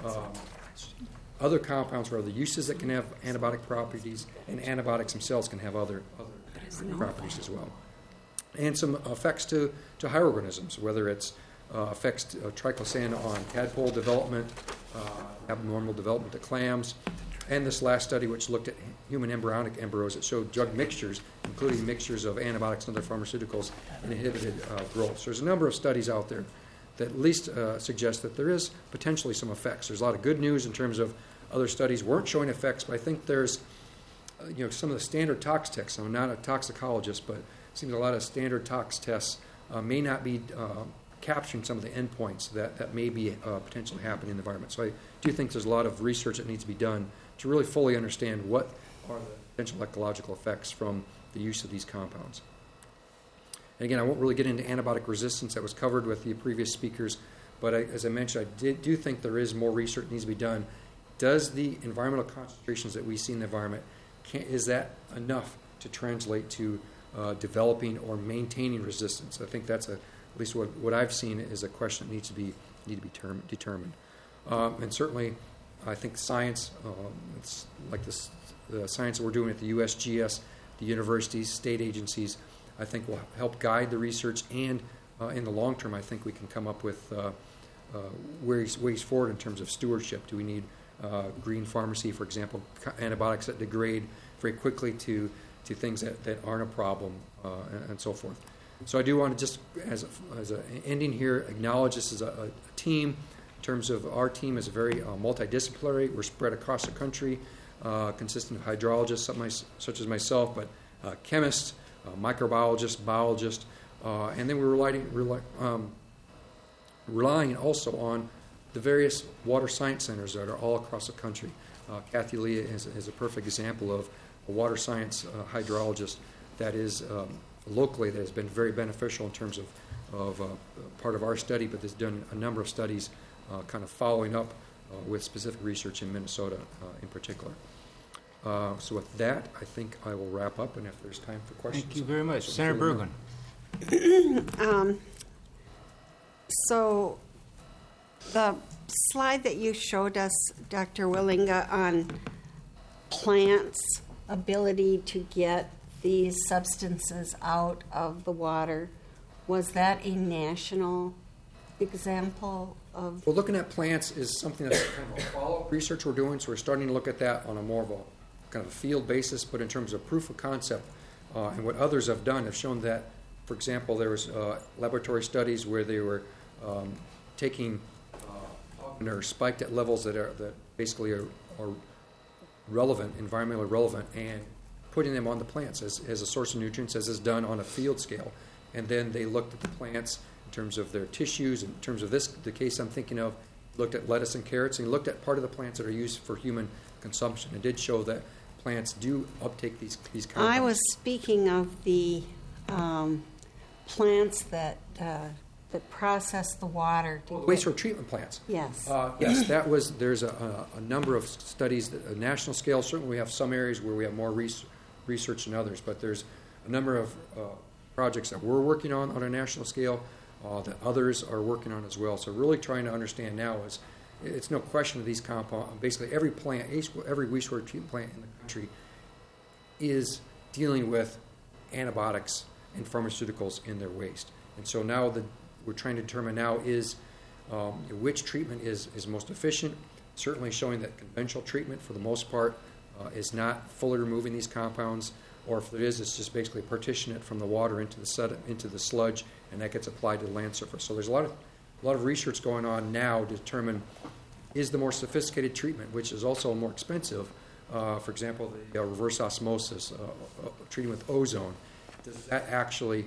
other compounds or other uses that can have antibiotic properties, and antibiotics themselves can have other properties as well. And some effects to higher organisms, whether it's effects triclosan on tadpole development, abnormal development of clams, and this last study which looked at human embryonic embryos that showed drug mixtures, including mixtures of antibiotics and other pharmaceuticals, inhibited growth. So there's a number of studies out there that at least suggest that there is potentially some effects. There's a lot of good news in terms of other studies weren't showing effects, but I think there's some of the standard tox tests. I'm not a toxicologist, but it seems a lot of standard tox tests may not be capturing some of the endpoints that may be potentially happening in the environment. So I do think there's a lot of research that needs to be done to really fully understand what are the potential ecological effects from the use of these compounds. And again, I won't really get into antibiotic resistance. That was covered with the previous speakers. But as I mentioned, I do think there is more research that needs to be done. Does the environmental concentrations that we see in the environment, is that enough to translate to developing or maintaining resistance? I think that's at least what I've seen is a question that needs to be determined. And certainly, I think science, it's like the science that we're doing at the USGS, the universities, state agencies, I think will help guide the research, and in the long term, I think we can come up with ways forward in terms of stewardship. Do we need green pharmacy, for example, antibiotics that degrade very quickly to things that aren't a problem, and so forth. So I do want to just, as an ending here, acknowledge this as a team. In terms of our team is very multidisciplinary. We're spread across the country, consisting of hydrologists, such as myself, but chemists, microbiologists, biologists, and then we're relying also on the various water science centers that are all across the country. Kathy Lee is a perfect example of a water science hydrologist that is locally that has been very beneficial in terms of part of our study, but has done a number of studies kind of following up with specific research in Minnesota in particular. So with that, I think I will wrap up, and if there's time for questions. Thank you very much. Senator Berglund. So the slide that you showed us, Dr. Willinga, on plants' ability to get these substances out of the water, was that a national example of? Well, looking at plants is something that's kind of a follow-up research we're doing, so we're starting to look at that on a more of a kind of a field basis, but in terms of proof of concept, and what others have done have shown that, for example, there was laboratory studies where they were taking and are spiked at levels that basically are relevant, environmentally relevant, and putting them on the plants as a source of nutrients, as is done on a field scale. And then they looked at the plants in terms of their tissues, in terms of the case I'm thinking of, looked at lettuce and carrots, and looked at part of the plants that are used for human consumption. It did show that plants do uptake these compounds. I was speaking of the plants that process the water. Wastewater treatment plants. Yes. Yes, there's a number of studies, at a national scale. Certainly we have some areas where we have more research than others, but there's a number of projects that we're working on a national scale that others are working on as well. So really trying to understand now is, it's no question that these compounds, basically every wastewater treatment plant in the country is dealing with antibiotics and pharmaceuticals in their waste. And so now we're trying to determine now is which treatment is most efficient, certainly showing that conventional treatment for the most part is not fully removing these compounds, or if it is, it's just basically partition it from the water into the sludge, and that gets applied to the land surface. So there's a lot of research going on now to determine is the more sophisticated treatment, which is also more expensive, for example, the reverse osmosis, treating with ozone, does that actually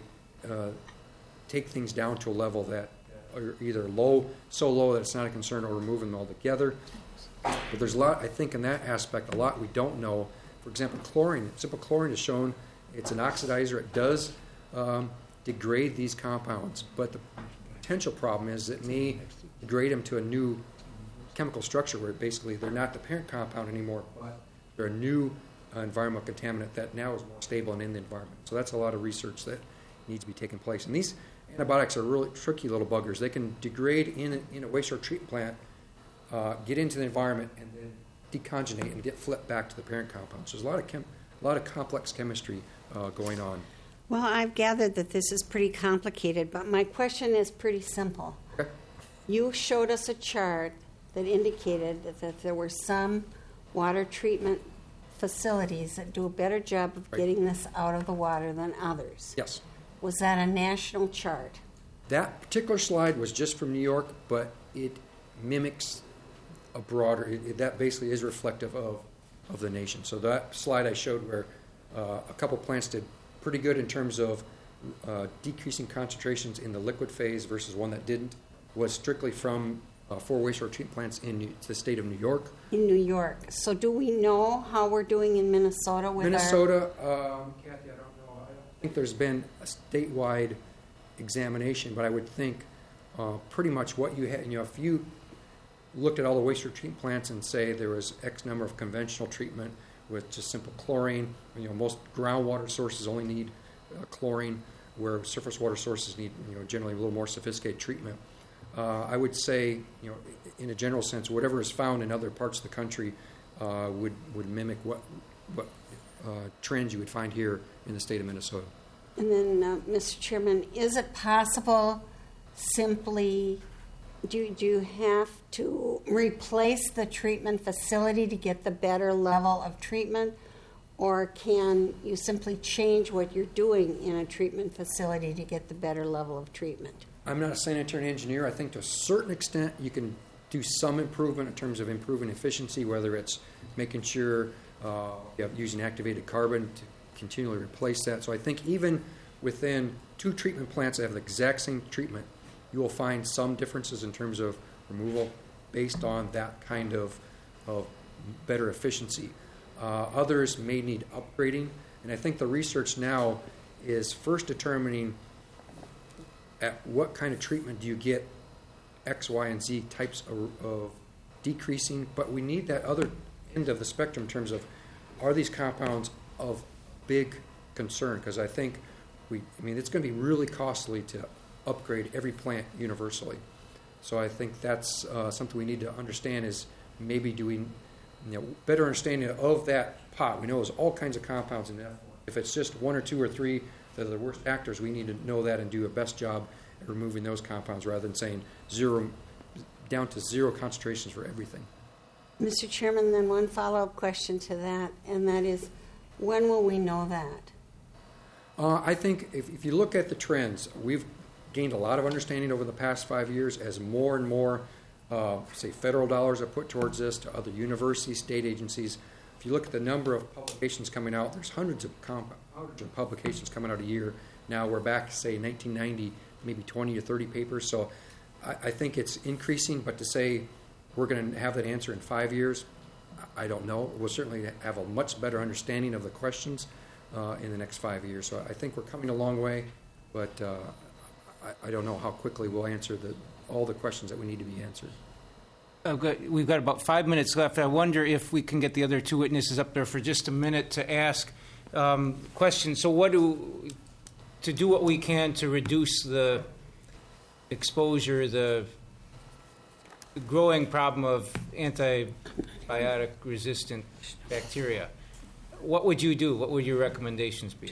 take things down to a level that are either so low that it's not a concern, or remove them altogether. But there's a lot, I think, in that aspect, a lot we don't know. For example, chlorine. Simple chlorine is shown it's an oxidizer. It does degrade these compounds, but the potential problem is it may degrade them to a new chemical structure where basically they're not the parent compound anymore, but they're a new environmental contaminant that now is more stable and in the environment. So that's a lot of research that needs to be taking place. And these antibiotics are really tricky little buggers. They can degrade in a wastewater treatment plant, get into the environment, and then decongenate and get flipped back to the parent compound. So there's a lot of complex chemistry going on. Well, I've gathered that this is pretty complicated, but my question is pretty simple. Okay. You showed us a chart that indicated that there were some water treatment facilities that do a better job of getting this out of the water than others. Yes. Was that a national chart? That particular slide was just from New York, but it mimics a broader, that basically is reflective of the nation. So that slide I showed where a couple plants did pretty good in terms of decreasing concentrations in the liquid phase versus one that didn't, was strictly from 4 wastewater treatment plants in the state of New York. In New York. So do we know how we're doing in Minnesota with Minnesota, Kathy, I don't know. I don't think there's been a statewide examination, but I would think pretty much what you had, if you looked at all the wastewater treatment plants and say there was X number of conventional treatment with just simple chlorine, most groundwater sources only need chlorine, where surface water sources need generally a little more sophisticated treatment. I would say, in a general sense, whatever is found in other parts of the country would mimic what trends you would find here in the state of Minnesota. And then, Mr. Chairman, is it possible simply, do you have to replace the treatment facility to get the better level of treatment, or can you simply change what you're doing in a treatment facility to get the better level of treatment? I'm not a sanitary engineer. I think to a certain extent you can do some improvement in terms of improving efficiency, whether it's making sure using activated carbon to continually replace that. So I think even within 2 treatment plants that have the exact same treatment, you will find some differences in terms of removal based on that kind of better efficiency. Others may need upgrading, and I think the research now is first determining at what kind of treatment do you get X, Y, and Z types of decreasing, but we need that other end of the spectrum in terms of are these compounds of big concern, because I think it's going to be really costly to upgrade every plant universally. So I think that's something we need to understand is maybe doing better understanding of that pot. We know there's all kinds of compounds in that. If it's just 1 or 2 or 3 that are the worst actors, we need to know that and do a best job at removing those compounds rather than saying down to zero concentrations for everything. Mr. Chairman, then one follow-up question to that, and that is, when will we know that? I think if you look at the trends, we've gained a lot of understanding over the past 5 years as more and more, say, federal dollars are put towards this to other universities, state agencies. If you look at the number of publications coming out, there's hundreds of publications coming out a year. Now we're back to, say, 1990, maybe 20 to 30 papers. So I think it's increasing, but to say we're going to have that answer in 5 years, I don't know. We'll certainly have a much better understanding of the questions in the next 5 years. So I think we're coming a long way, but I don't know how quickly we'll answer all the questions that we need to be answered. We've got about 5 minutes left. I wonder if we can get the other two witnesses up there for just a minute to ask questions. So to do what we can to reduce the exposure, the growing problem of antibiotic-resistant bacteria, what would you do? What would your recommendations be?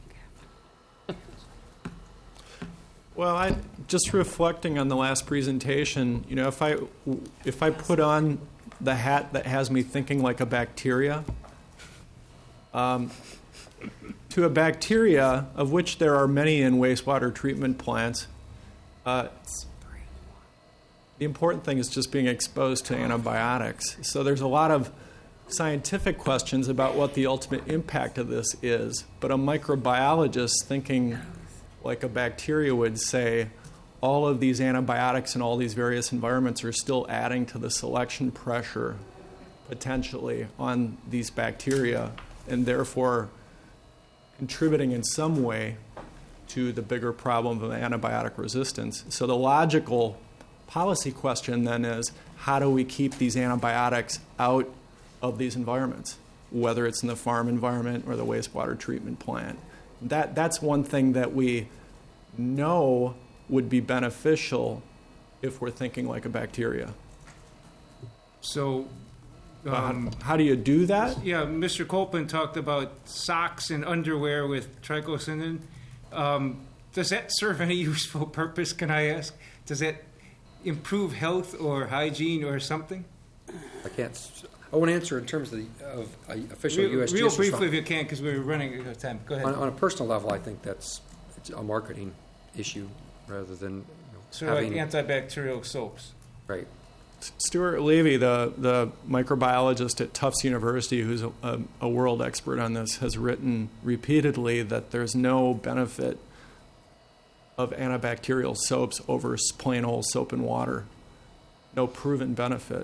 Well, just reflecting on the last presentation, if I put on the hat that has me thinking like a bacteria, to a bacteria, of which there are many in wastewater treatment plants, the important thing is just being exposed to antibiotics. So there's a lot of scientific questions about what the ultimate impact of this is, but a microbiologist thinking like a bacteria would say, all of these antibiotics in all these various environments are still adding to the selection pressure potentially on these bacteria and therefore contributing in some way to the bigger problem of antibiotic resistance. So the logical policy question then is, how do we keep these antibiotics out of these environments, whether it's in the farm environment or the wastewater treatment plant? That's one thing that we know would be beneficial if we're thinking like a bacteria. So, how do you do that? yeah, Mr. Copeland talked about socks and underwear with triclosan. Does that serve any useful purpose, can I ask? Does that improve health or hygiene or something? I want to answer in terms of official USGS. Real briefly, if you can, because we're running out of time. Go ahead. On a personal level, I think it's a marketing issue rather than Sort of like antibacterial soaps. Right. Stuart Levy, the microbiologist at Tufts University, who's a world expert on this, has written repeatedly that there's no benefit of antibacterial soaps over plain old soap and water. No proven benefit.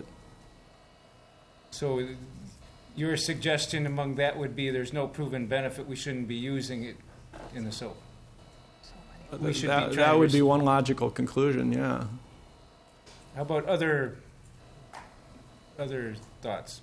So your suggestion among that would be there's no proven benefit, we shouldn't be using it in the soap. That would be one logical conclusion, yeah. How about other thoughts?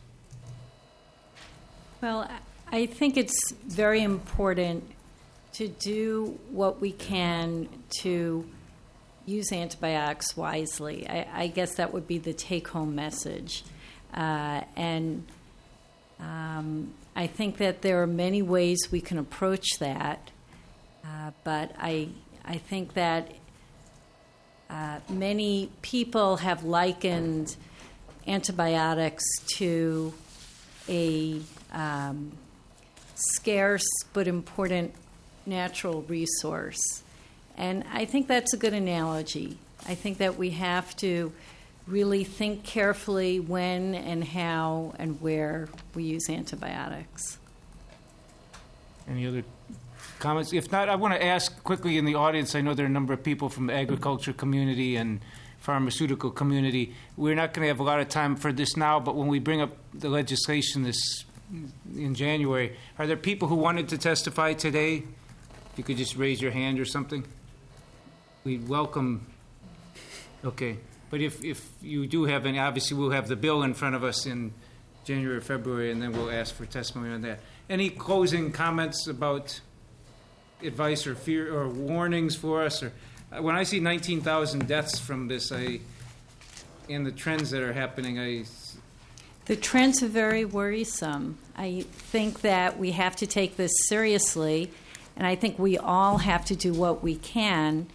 Well, I think it's very important to do what we can to use antibiotics wisely. I guess that would be the take-home message. And I think that there are many ways we can approach that, but I think that many people have likened antibiotics to a scarce but important natural resource. And I think that's a good analogy. I think that we have to really think carefully when and how and where we use antibiotics. Any other comments? If not, I want to ask quickly in the audience, I know there are a number of people from the agriculture community and pharmaceutical community. We're not going to have a lot of time for this now, but when we bring up the legislation in January, are there people who wanted to testify today? If you could just raise your hand or something. We'd welcome. Okay. But if you do have any, obviously we'll have the bill in front of us in January or February, and then we'll ask for testimony on that. Any closing comments about advice or fear or warnings for us? Or when I see 19,000 deaths from this, and the trends that are happening, The trends are very worrisome. I think that we have to take this seriously, and I think we all have to do what we can.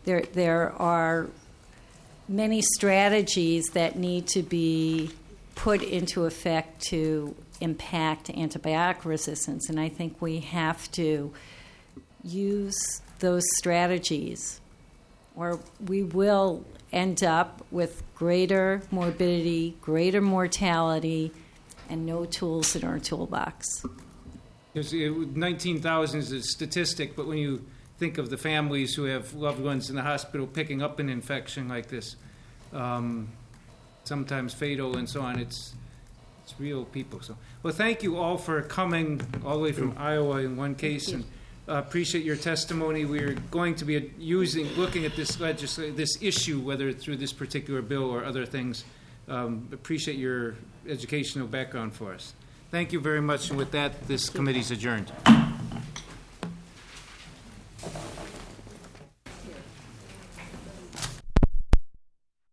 there are many strategies that need to be put into effect to impact antibiotic resistance, and I think we have to use those strategies, or we will end up with greater morbidity, greater mortality, and no tools in our toolbox. Because 19,000 is a statistic, but when you think of the families who have loved ones in the hospital picking up an infection like this, sometimes fatal and so on, it's real people. So, well, thank you all for coming all the way from Iowa in one case, and appreciate your testimony. We're going to be looking at this issue, whether through this particular bill or other things. Appreciate your educational background for us. Thank you very much, and with that, this committee's adjourned.